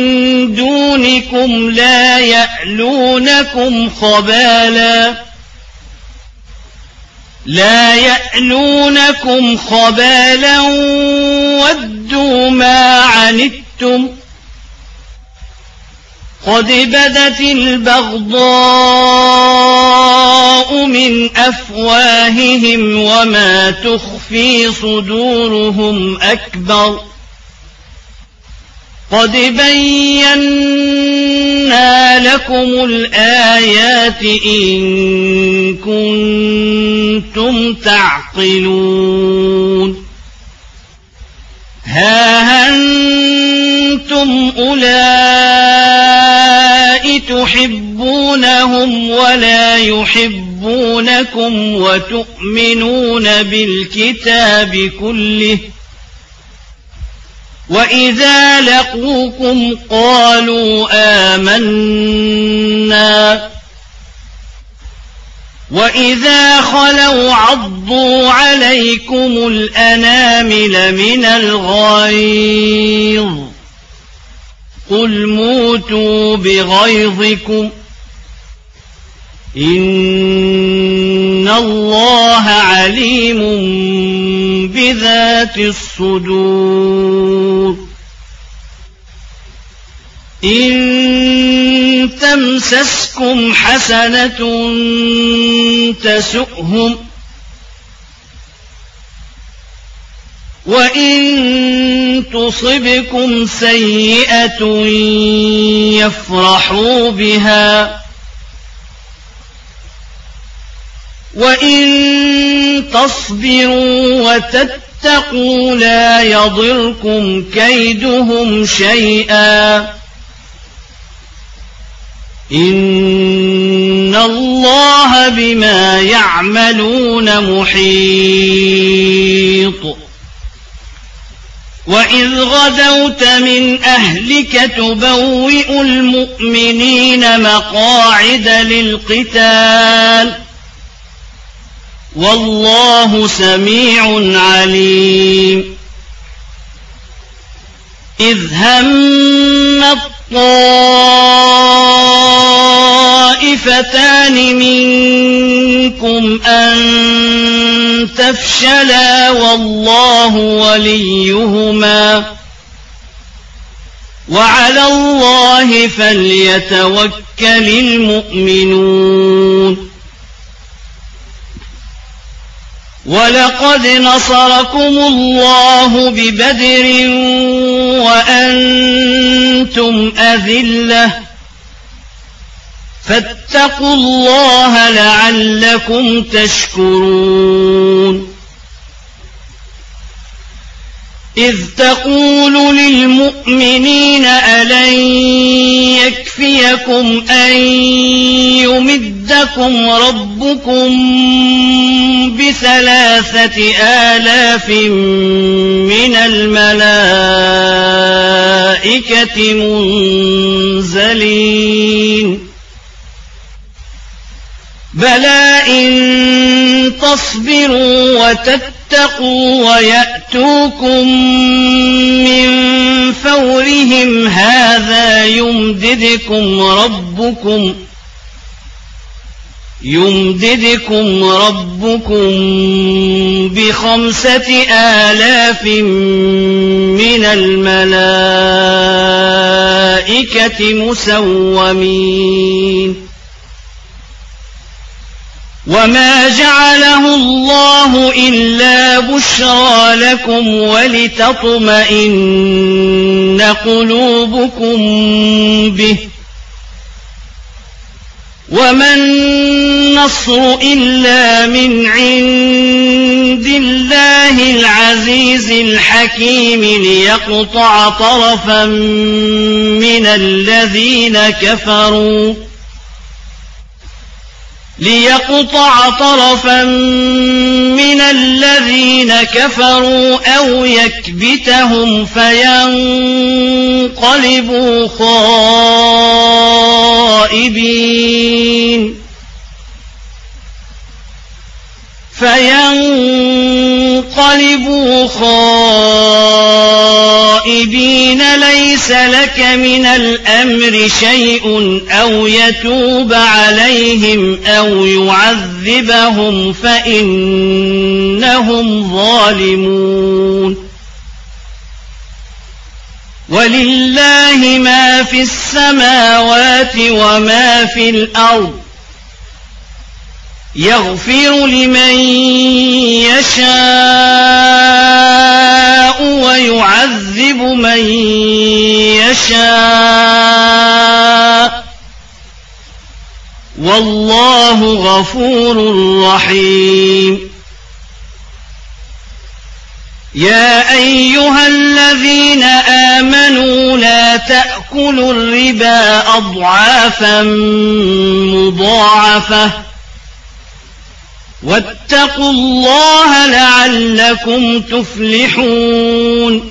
دونكم لا يألونكم خبالا لا يألونكم خبالا ودوا ما عنتم قد بدت البغضاء من أفواههم وما تخفي صدورهم أكبر قد بينا لكم الآيات إن كنتم تعقلون ها أنتم أولئك تحبونهم ولا يحبونكم وتؤمنون بالكتاب كله وإذا لقوكم قالوا آمنا وإذا خلوا عضوا عليكم الأنامل من الغيظ قل موتوا بغيظكم إن الله عليم بذات الصدور إن تمسسكم حسنة تسؤهم وإن تصبكم سيئة يفرحوا بها وإن تصبروا وتتقوا لا يضركم كيدهم شيئا إن الله بما يعملون محيط وإذ غدوت من أهلك تبوئ المؤمنين مقاعد للقتال والله سميع عليم إذ هم الطائفتان منكم أن تفشلا والله وليهما وعلى الله فليتوكل المؤمنون ولقد نصركم الله ببدر وأنتم أذلة فاتقوا الله لعلكم تشكرون إذ تقول للمؤمنين ألن يكفيكم أن يمدكم ربكم بثلاثة آلاف من الملائكة منزلين بلى إن تصبروا وتتقوا ويأتوكم من فورهم هذا يمددكم ربكم يمددكم ربكم بخمسة آلاف من الملائكة مسومين وما جعله الله إلا بشرى لكم ولتطمئن قلوبكم به وما النصر إلا من عند الله العزيز الحكيم ليقطع طرفا من الذين كفروا ليقطع طرفا من الذين كفروا أو يكبتهم فينقلبوا خائبين فينقلبوا خائبين ليس لك من الأمر شيء أو يتوب عليهم أو يعذبهم فإنهم ظالمون ولله ما في السماوات وما في الأرض يغفر لمن يشاء ويعذب من يشاء والله غفور رحيم يا أيها الذين آمنوا لا تأكلوا الربا أضعافا مضاعفة واتقوا الله لعلكم تفلحون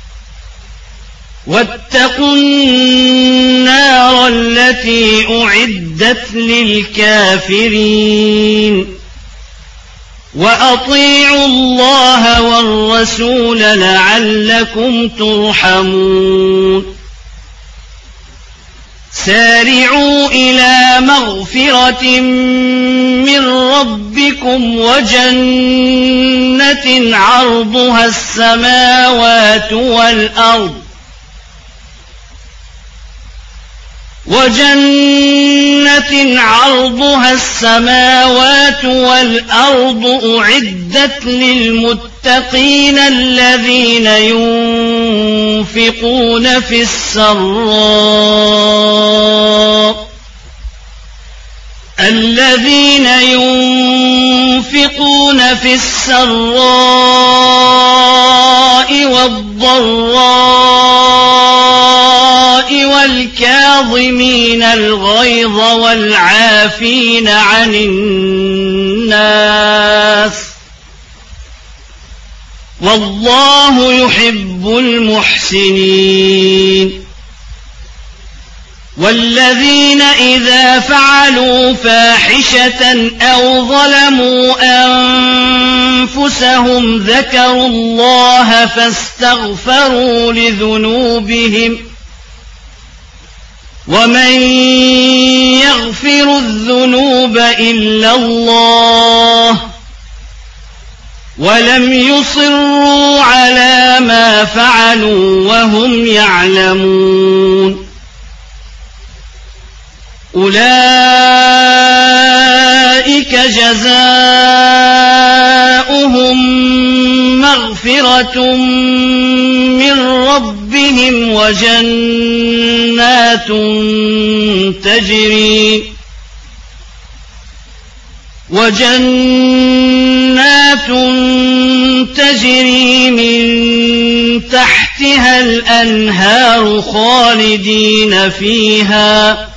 واتقوا النار التي أعدت للكافرين وأطيعوا الله والرسول لعلكم ترحمون سارعوا إلى مغفرة من ربكم وجنة عرضها السماوات والأرض وجنة عرضها السماوات والأرض أعدت للمتقين الذين ينفقون في السراء الذين ينفقون في السراء والضراء والكاظمين الغيظ والعافين عن الناس والله يحب المحسنين والذين إذا فعلوا فاحشة أو ظلموا أنفسهم ذكروا الله فاستغفروا لذنوبهم ومن يغفر الذنوب إلا الله ولم يصروا على ما فعلوا وهم يعلمون أولئك جزاؤهم مغفرة من ربهم وجنات تجري وجنات تجري من تحتها الأنهار خالدين فيها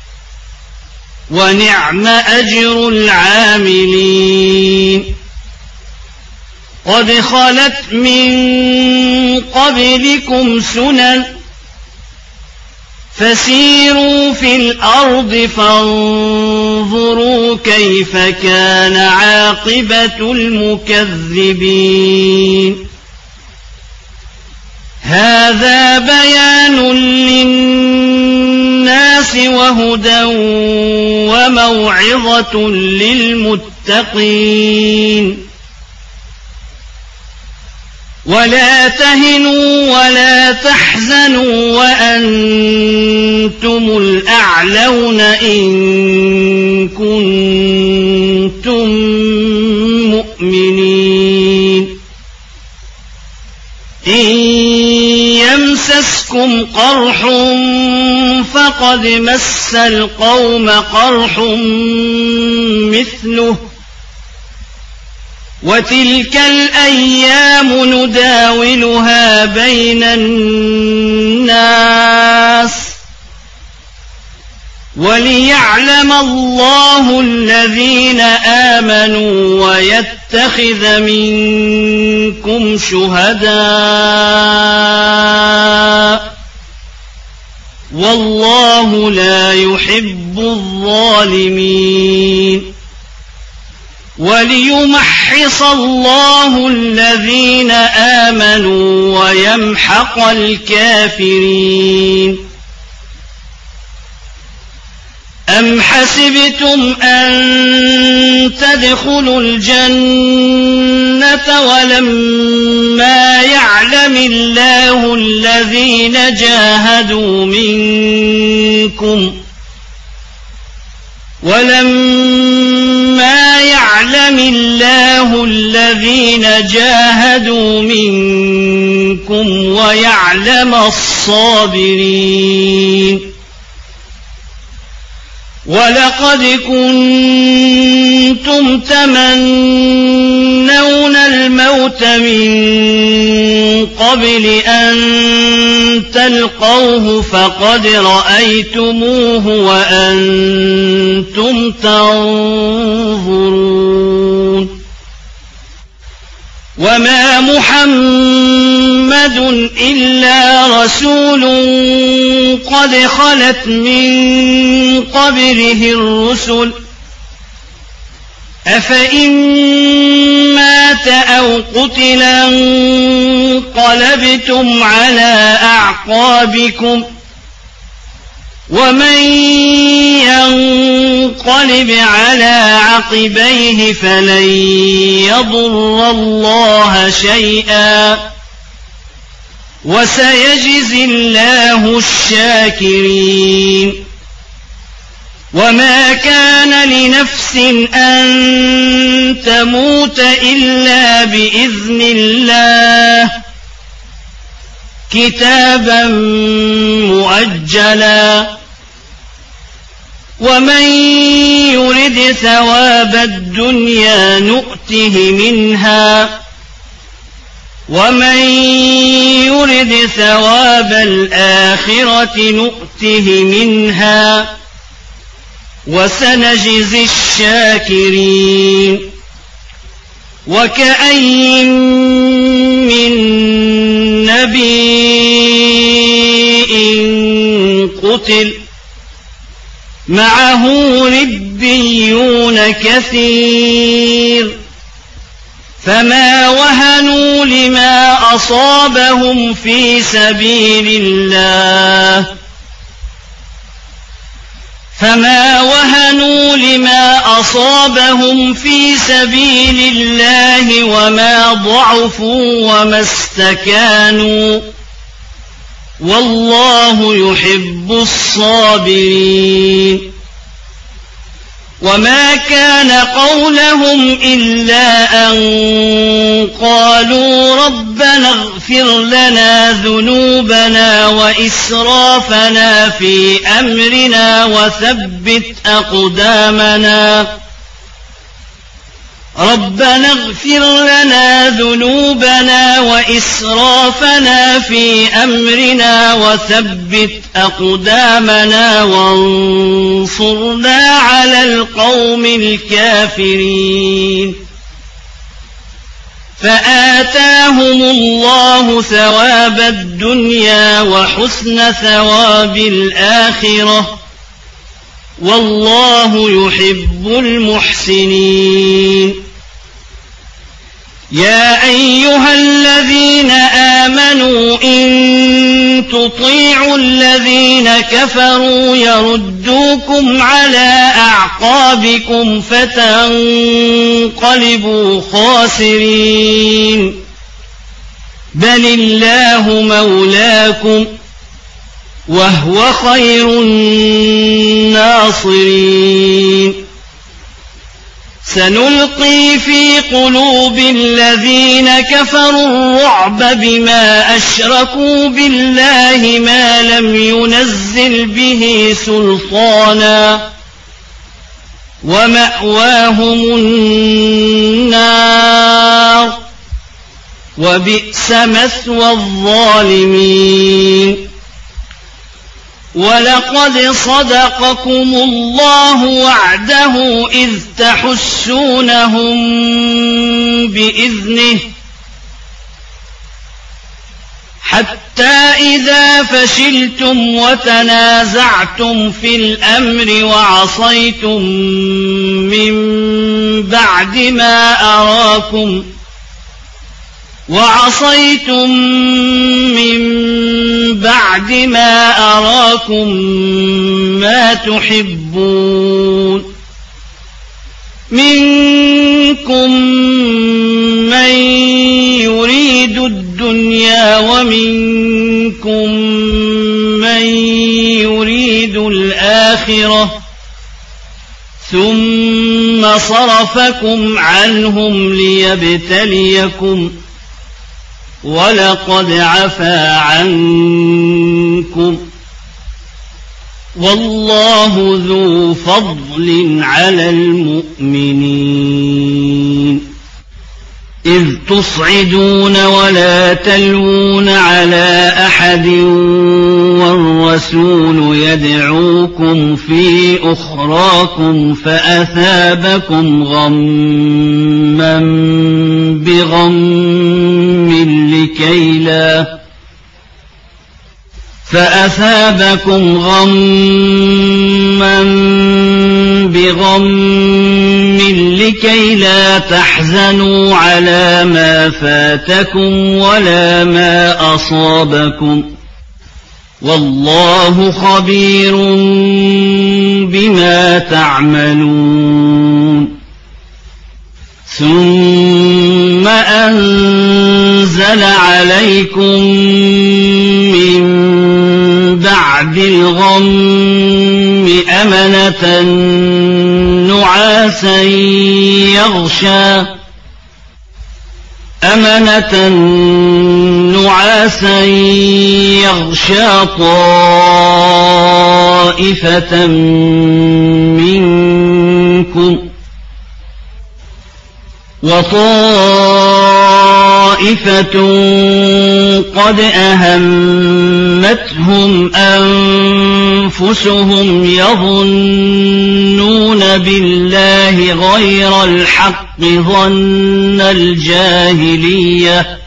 ونعم أجر العاملين قد خلت من قبلكم سنن فسيروا في الأرض فانظروا كيف كان عاقبة المكذبين هذا بيان للناس وهدى وموعظة للمتقين ولا تهنوا ولا تحزنوا وأنتم الأعلون إن كنتم مؤمنين إن يمسسكم قرح فقد مس القوم قرح مثله وتلك الأيام نداولها بين الناس وليعلم الله الذين آمنوا ويتخذ منكم شهداء والله لا يحب الظالمين وليمحص الله الذين آمنوا ويمحق الكافرين أم حسبتم أن تدخلوا الجنة ولما يعلم الله الذين جاهدوا منكم ولما يعلم الله الذين جاهدوا منكم ويعلم الصابرين ولقد كنتم تمنون الموت من قبل أن تلقوه فقد رأيتموه وأنتم تنظرون وما محمد إلا رسول قد خلت من قبله الرسل أفإن مات أو قتل انقلبتم على أعقابكم ومن ينقلب على عقبيه فلن يضر الله شيئا وسيجزي الله الشاكرين وما كان لنفس أن تموت إلا بإذن الله كتابا مؤجلا ومن يرد ثواب الدنيا نؤته منها ومن يرد ثواب الآخرة نؤته منها وسنجزي الشاكرين وكأين من نبي قتل معه ربيون كثير فما وهنوا لما أصابهم في سبيل الله فما وهنوا لما أصابهم في سبيل الله وما ضعفوا وما استكانوا والله يحب الصابرين وما كان قولهم إلا أن قالوا ربنا اغفر لنا ذنوبنا وإسرافنا في أمرنا وثبت أقدامنا ربنا اغفر لنا ذنوبنا وإسرافنا في أمرنا وثبت أقدامنا وانصرنا على القوم الكافرين فآتاهم الله ثواب الدنيا وحسن ثواب الآخرة والله يحب المحسنين يا أيها الذين آمنوا إن تطيعوا الذين كفروا يردوكم على أعقابكم فتنقلبوا خاسرين بل الله مولاكم وهو خير الناصرين سنلقي في قلوب الذين كفروا الرعب بما أشركوا بالله ما لم ينزل به سلطانا ومأواهم النار وبئس مثوى الظالمين ولقد صدقكم الله وعده إذ تحسونهم بإذنه حتى إذا فشلتم وتنازعتم في الأمر وعصيتم من بعد ما أراكم وعصيتم من بعد ما أراكم ما تحبون منكم من يريد الدنيا ومنكم من يريد الآخرة ثم صرفكم عنهم ليبتليكم ولقد عفا عنكم والله ذو فضل على المؤمنين إذ تصعدون ولا تلوون على أحد والرسول يدعوكم في أخراكم فأثابكم غما بغم لكي لا فأثابكم غما بغم لكي لا تحزنوا على ما فاتكم ولا ما أصابكم والله خبير بما تعملون ثم أنزل عليكم من بعد الغم أمنة نعاسا يغشى أمنة نعاسا يغشى طائفة منكم وطائفة قد أهمتهم أنفسهم يظنون بالله غير الحق ظن الجاهلية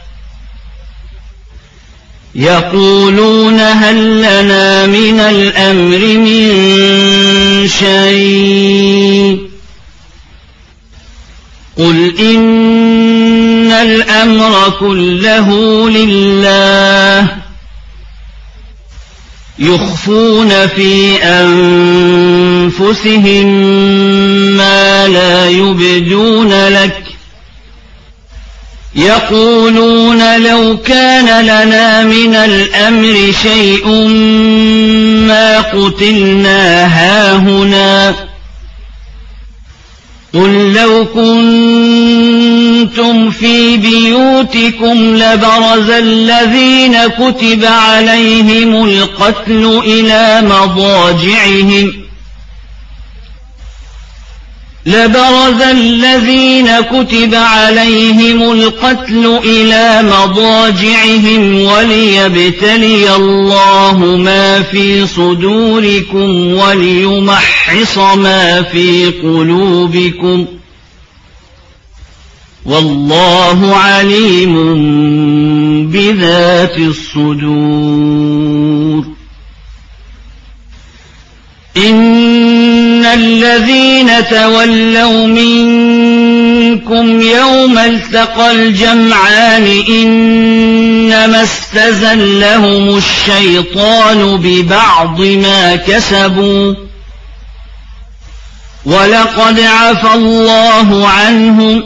يقولون هل لنا من الأمر من شيء قل إن الأمر كله لله يخفون في أنفسهم ما لا يبدون لك يقولون لو كان لنا من الأمر شيء ما قتلنا هاهنا قل لو كنتم في بيوتكم لبرز الذين كتب عليهم القتل إلى مضاجعهم لبرز الذين كتب عليهم القتل إلى مضاجعهم وليبتلي الله ما في صدوركم وليمحص ما في قلوبكم والله عليم بذات الصدور إن الذين تولوا منكم يوم التقى الجمعان إنما استزلهم الشيطان ببعض ما كسبوا ولقد عفى الله عنهم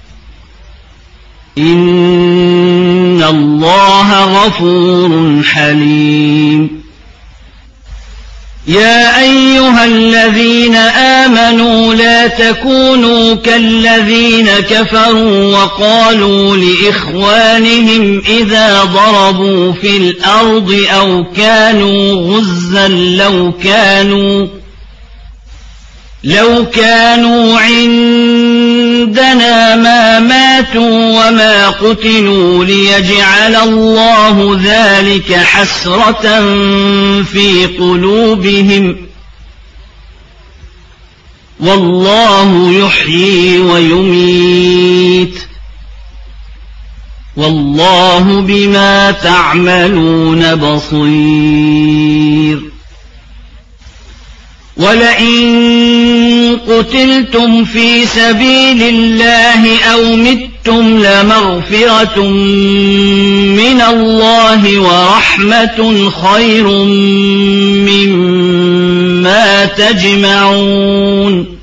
إن الله غفور حليم يا أيها الذين آمنوا لا تكونوا كالذين كفروا وقالوا لإخوانهم إذا ضربوا في الأرض أو كانوا غزا لو كانوا لو كانوا عندنا ما ماتوا وما قتلوا ليجعل الله ذلك حسرة في قلوبهم والله يحيي ويميت والله بما تعملون بصير ولئن قتلتم في سبيل الله أو متم لمغفرة من الله ورحمة خير مما تجمعون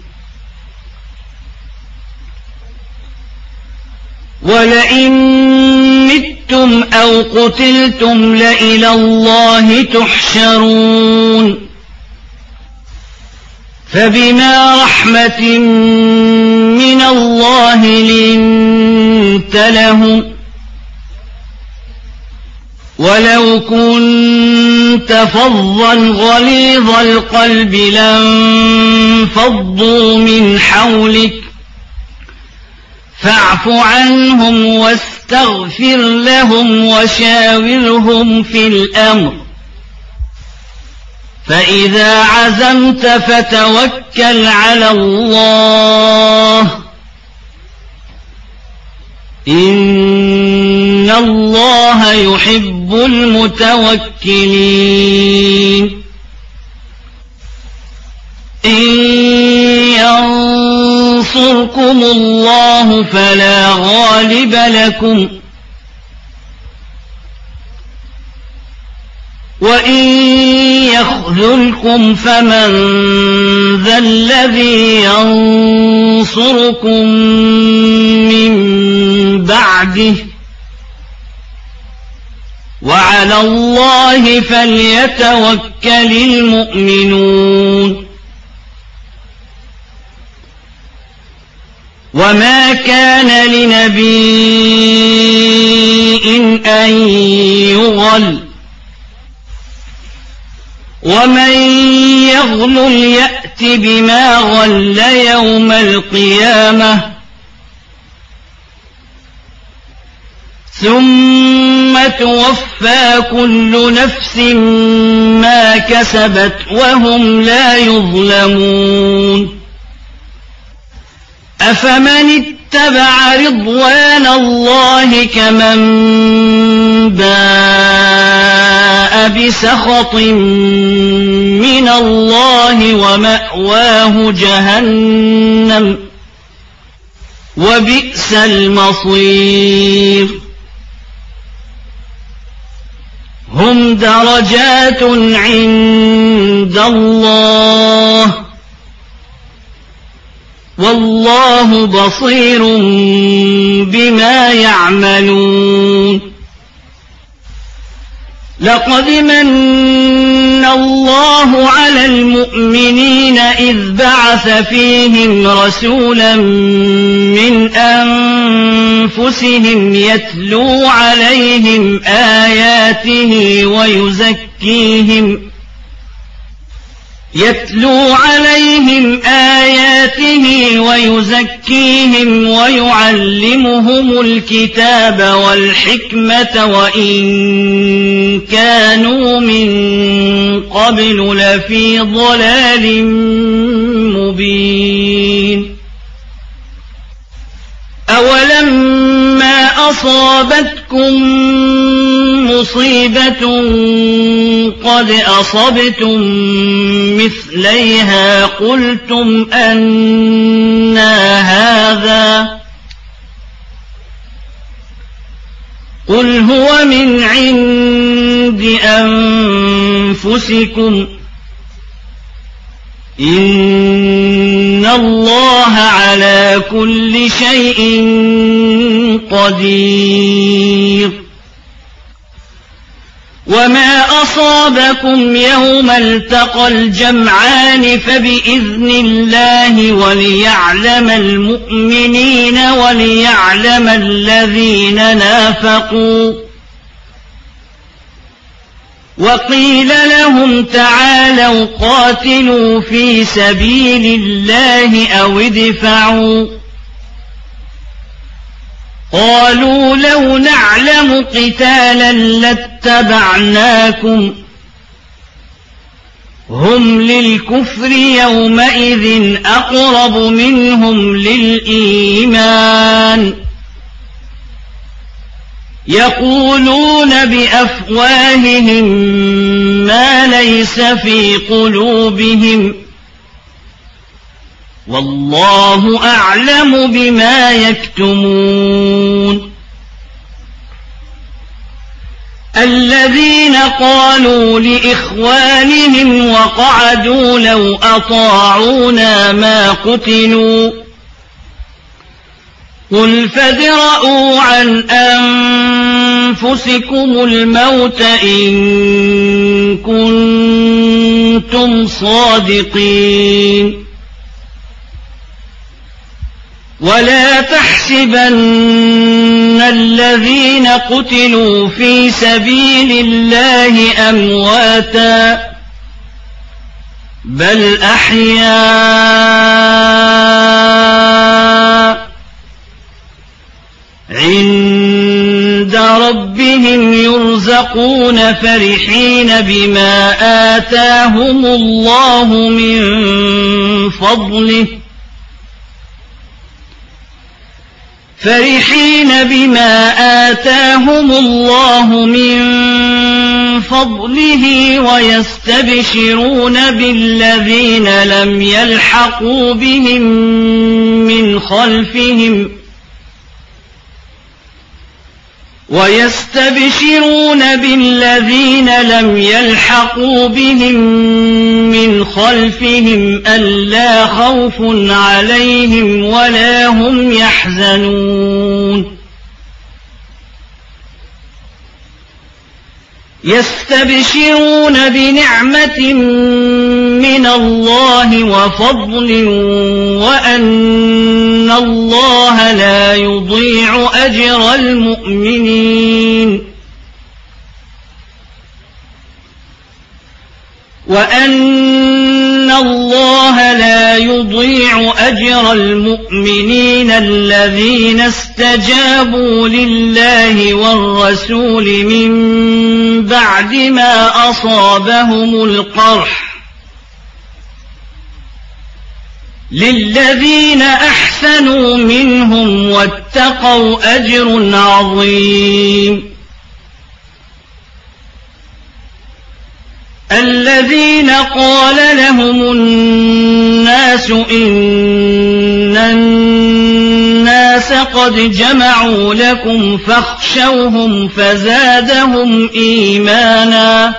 ولئن متم أو قتلتم لإلى الله تحشرون فبما رحمة من الله لنت لهم ولو كنت فظا غليظ القلب لانفضوا من حولك فاعف عنهم واستغفر لهم وشاورهم في الأمر فإذا عزمت فتوكل على الله إن الله يحب المتوكلين إن ينصركم الله فلا غالب لكم وإن يخذلكم فمن ذا الذي ينصركم من بعده وعلى الله فليتوكل المؤمنون وما كان لنبي أن يغل ومن يغلل يأت بما غل يوم القيامة ثم توفى كل نفس ما كسبت وهم لا يظلمون أفمن اتبع رضوان الله كمن باء بسخط من الله ومأواه جهنم وبئس المصير هم درجات عند الله والله بصير بما يعملون لقد من الله على المؤمنين إذ بعث فيهم رسولا من أنفسهم يتلو عليهم آياته ويزكيهم يتلو عليهم آياته ويزكيهم ويعلمهم الكتاب والحكمة وإن كانوا من قبل لفي ضلال مبين أولما أصابتكم مصيبة قد أصبتم مثليها قلتم أنى هذا قل هو من عند أنفسكم إن الله على كل شيء قدير وما أصابكم يوم التقى الجمعان فبإذن الله وليعلم المؤمنين وليعلم الذين نافقوا وقيل لهم تعالوا قاتلوا في سبيل الله أو ادفعوا قالوا لو نعلم قتالا لاتبعناكم هم للكفر يومئذ أقرب منهم للإيمان يقولون بأفواههم ما ليس في قلوبهم والله أعلم بما يكتمون الذين قالوا لإخوانهم وقعدوا لو أطاعونا ما قتلوا قل فادرءوا عن أنفسكم الموت إن كنتم صادقين ولا تحسبن الذين قتلوا في سبيل الله أمواتا بل أحياء عند ربهم يرزقون فرحين بما آتاهم الله من فضله فرحين بما آتاهم الله من فضله ويستبشرون بالذين لم يلحقوا بهم من خلفهم ويستبشرون بالذين لم يلحقوا بهم من خلفهم ألا خوف عليهم ولا هم يحزنون يستبشرون بنعمة من الله وفضل وأن الله لا يضيع أجر المؤمنين وأن الله لا يضيع أجر المؤمنين الذين استجابوا لله والرسول من بعد ما أصابهم القرح للذين أحسنوا منهم واتقوا أجر عظيم الذين قال لهم الناس إن الناس قد جمعوا لكم فاخشوهم فزادهم إيمانا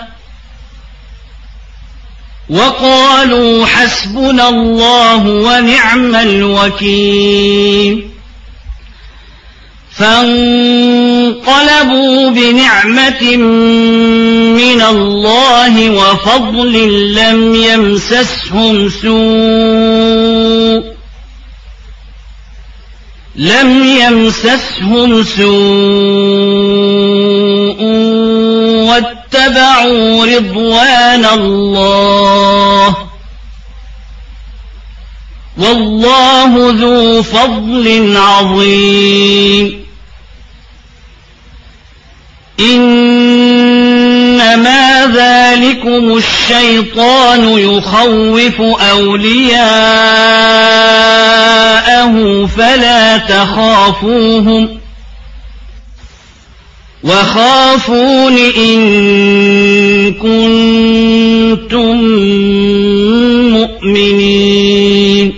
وقالوا حسبنا الله ونعم الوكيل فانقلبوا بنعمة من الله وفضل لم يمسسهم سوء لم يمسسهم سوء واتبعوا رضوان الله والله ذو فضل عظيم إنما ذلكم الشيطان يخوف أولياءه فلا تخافوهم وخافون إن كنتم مؤمنين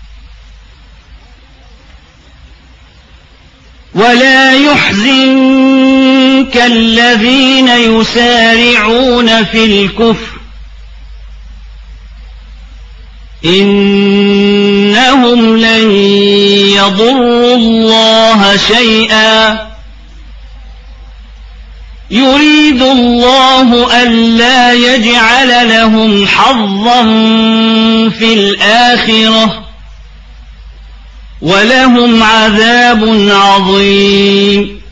ولا يحزنك الذين يسارعون في الكفر إنهم لن يضروا الله شيئا يريد الله ألا يجعل لهم حظا في الآخرة ولهم عذاب عظيم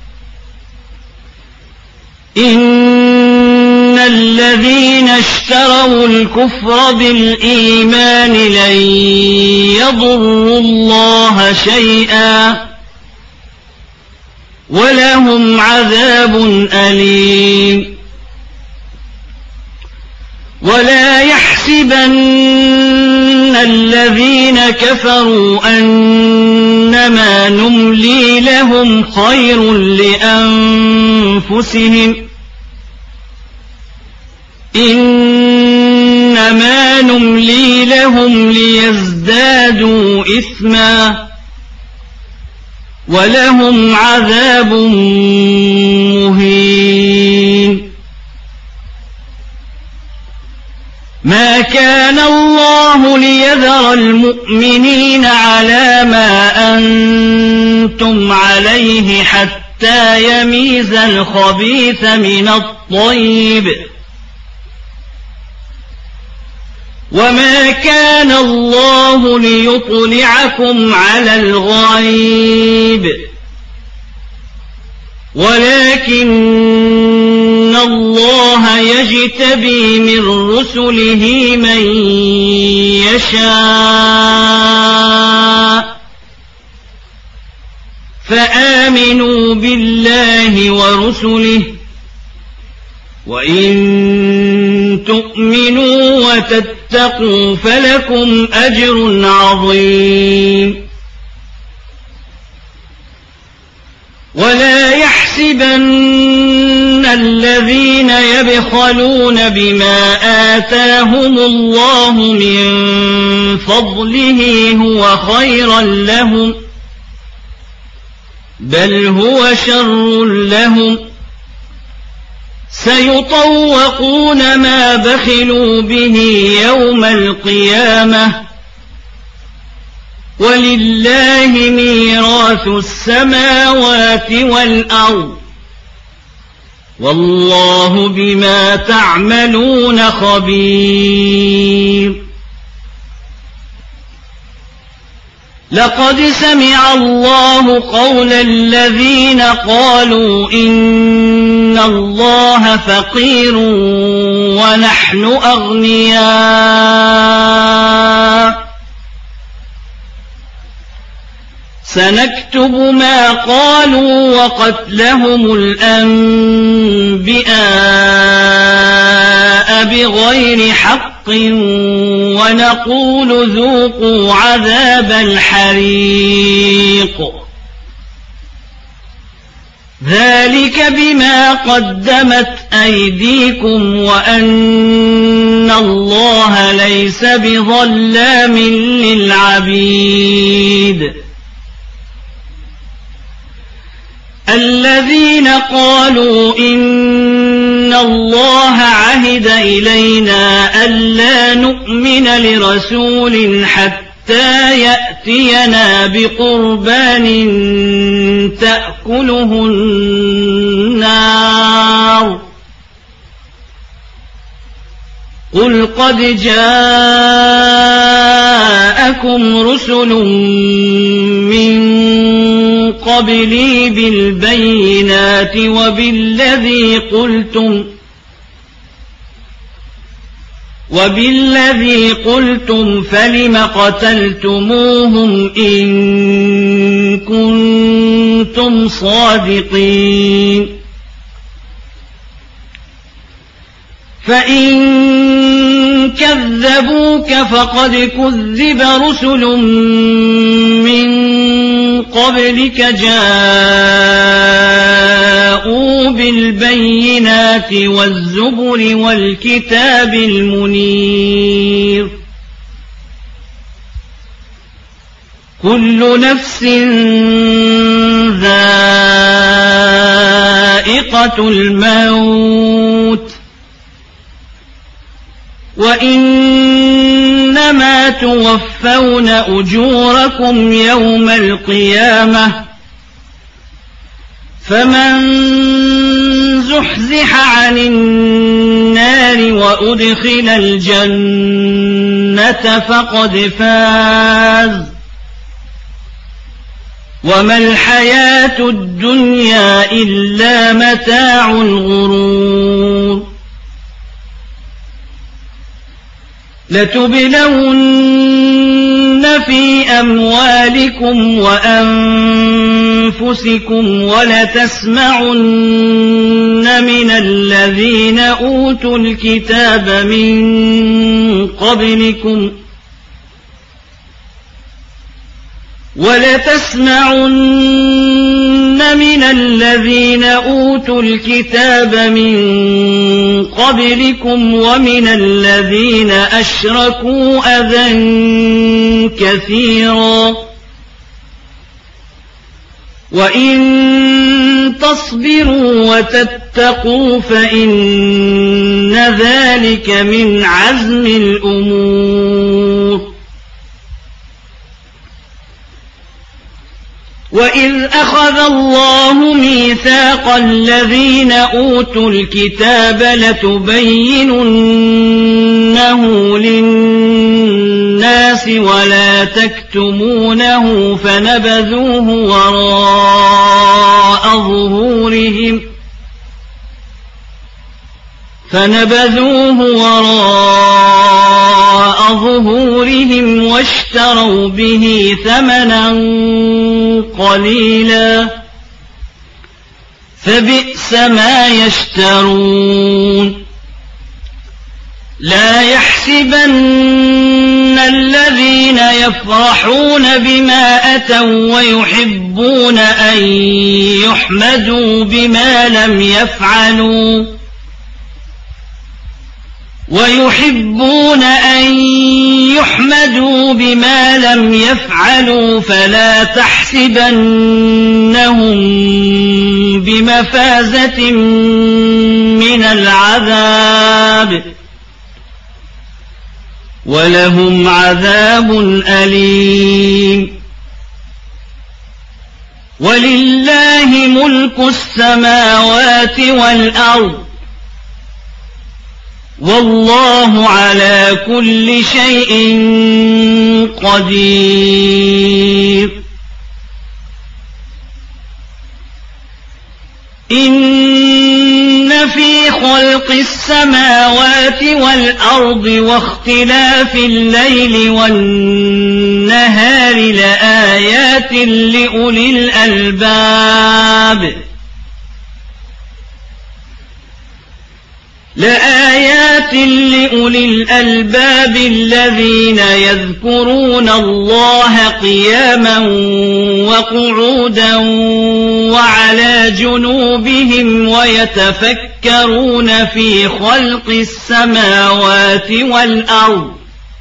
إن الذين اشتروا الكفر بالإيمان لن يضروا الله شيئا ولهم عذاب أليم ولا يحسبن الذين كفروا أنما نملي لهم خير لأنفسهم إنما نملي لهم ليزدادوا إثما ولهم عذاب مهين ما كان الله ليذر المؤمنين على ما أنتم عليه حتى يميز الخبيث من الطيب وما كان الله ليطلعكم على الغيب ولكن الله يجتبي من رسله من يشاء فآمنوا بالله ورسله وإن تؤمنوا وتتقوا فلكم أجر عظيم ولا يحسبن الذين يبخلون بما آتاهم الله من فضله هو خيرا لهم بل هو شر لهم سيطوقون ما بخلوا به يوم القيامة ولله ميراث السماوات والأرض والله بما تعملون خبير لقد سمع الله قول الذين قالوا إن الله فقير ونحن أغنياء سنكتب ما قالوا وقتلهم الأنبياء بغير حق ونقول ذوقوا عذاب الحريق ذلك بما قدمت أيديكم وأن الله ليس بظلام للعبيد الذين قالوا إن الله عهد إلينا ألا نؤمن لرسول حتى يأتينا بقربان تأكله النار قل قد جاءكم رسل من قبلي بالبينات وبالذي قلتم وبالذي قلتم فلم قتلتموهم إن كنتم صادقين فإن كذبوك فقد كذب رسل من قبلك جاءوا بالبينات والزبر والكتاب المنير كل نفس ذائقة الموت وإنما توفون أجوركم يوم القيامة فمن زحزح عن النار وأدخل الجنة فقد فاز وما الحياة الدنيا إلا متاع الغرور لتبلون في أموالكم وأنفسكم ولتسمعن من الذين أوتوا الكتاب من قبلكم ولتسمعن من الذين أوتوا الكتاب من قبلكم ومن الذين أشركوا أذى كثيرا وإن تصبروا وتتقوا فإن ذلك من عزم الأمور وإذ أخذ الله ميثاق الذين أوتوا الكتاب لتبيننه للناس ولا تكتمونه فنبذوه وراء ظهورهم فنبذوه وراء ظهورهم واشتروا به ثمنا قليلا فبئس ما يشترون لا يحسبن الذين يفرحون بما أتوا ويحبون أن يحمدوا بما لم يفعلوا ويحبون أن يحمدوا بما لم يفعلوا فلا تحسبنهم بمفازة من العذاب ولهم عذاب أليم ولله ملك السماوات والأرض والله على كل شيء قدير إن في خلق السماوات والأرض واختلاف الليل والنهار لآيات لأولي الألباب لآيات لأولي الألباب الذين يذكرون الله قياما وقعودا وعلى جنوبهم ويتفكرون في خلق السماوات والأرض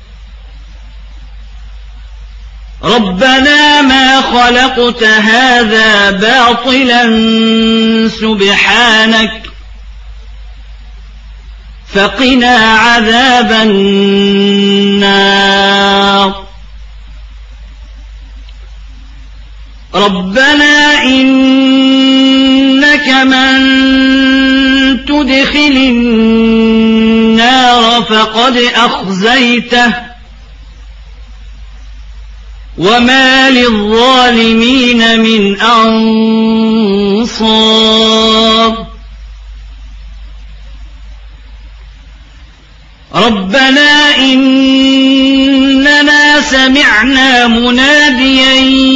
ربنا ما خلقت هذا باطلا سبحانك فقنا عذاب النار ربنا إنك من تدخل النار فقد أخزيته وما للظالمين من أنصار ربنا إننا سمعنا مناديا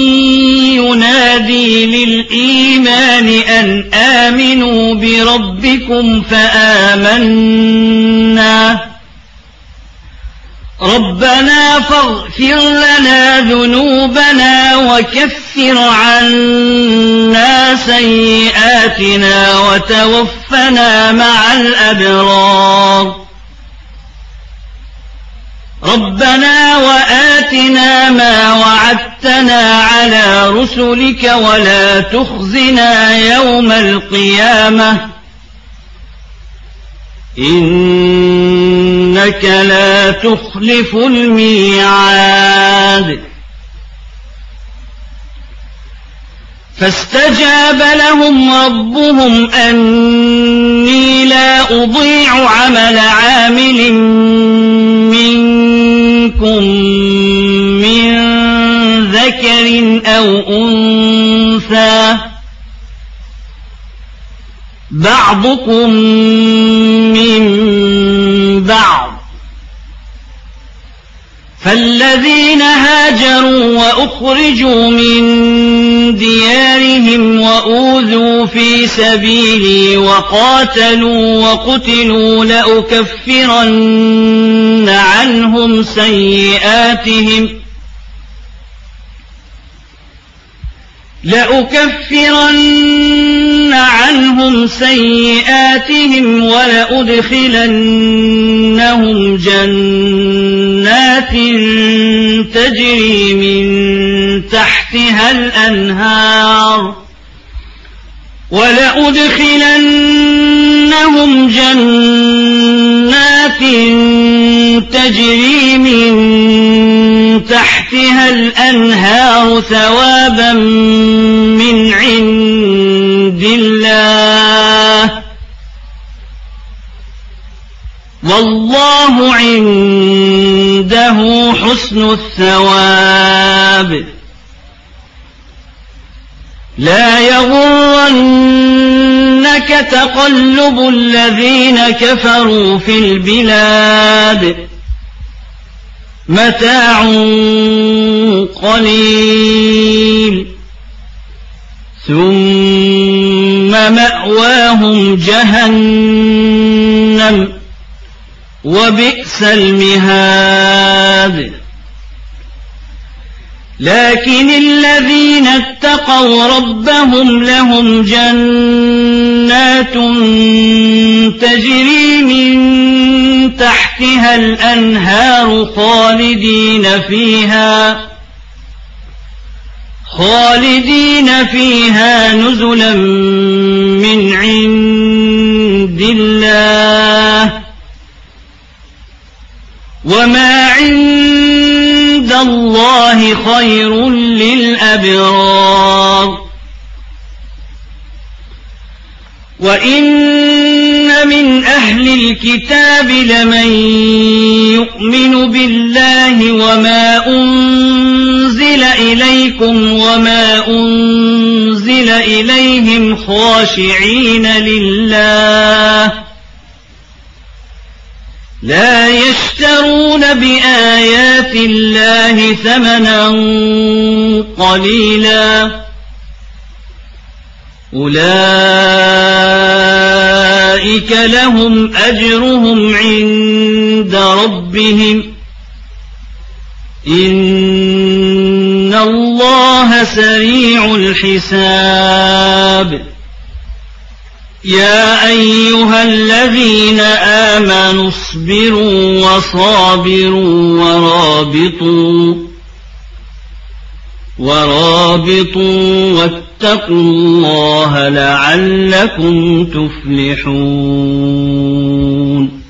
ينادي للإيمان أن آمنوا بربكم فآمنا ربنا فاغفر لنا ذنوبنا وكفر عنا سيئاتنا وتوفنا مع الأبرار ربنا وآتنا ما وعدتنا على رسلك ولا تخزنا يوم القيامة إنك لا تخلف الميعاد فاستجاب لهم ربهم أني لا أضيع عمل عامل منكم من ذكر أو أنثى بعضكم من بعض فالذين هاجروا وأخرجوا من ديارهم وأوذوا في سبيلي وقاتلوا وقتلوا لأكفرن عنهم سيئاتهم لأكفرن عنهم سيئاتهم ولأدخلنهم جنات تجري من تحتها الأنهار ولأدخلنهم جنات تجري من تحتها الأنهار ثوابا من عند الله والله عنده حسن الثواب لا يغرنك تقلب الذين كفروا في البلاد متاع قليل ثم مأواهم جهنم وبئس المهاد لكن الذين اتقوا ربهم لهم جنات تجري من تحتها الأنهار خالدين فيها خالدين فيها نزلا من عند الله وما عند الله خير للأبرار وإن من أهل الكتاب لمن يؤمن بالله وما أنزل إليكم وما أنزل إليهم خاشعين لله لا يشترون بآيات الله ثمنا قليلا أولئك أولئك لهم أجرهم عند ربهم إن الله سريع الحساب يا أيها الذين آمنوا اصبروا وصابروا ورابطوا ورابطوا واتقوا الله لعلكم تفلحون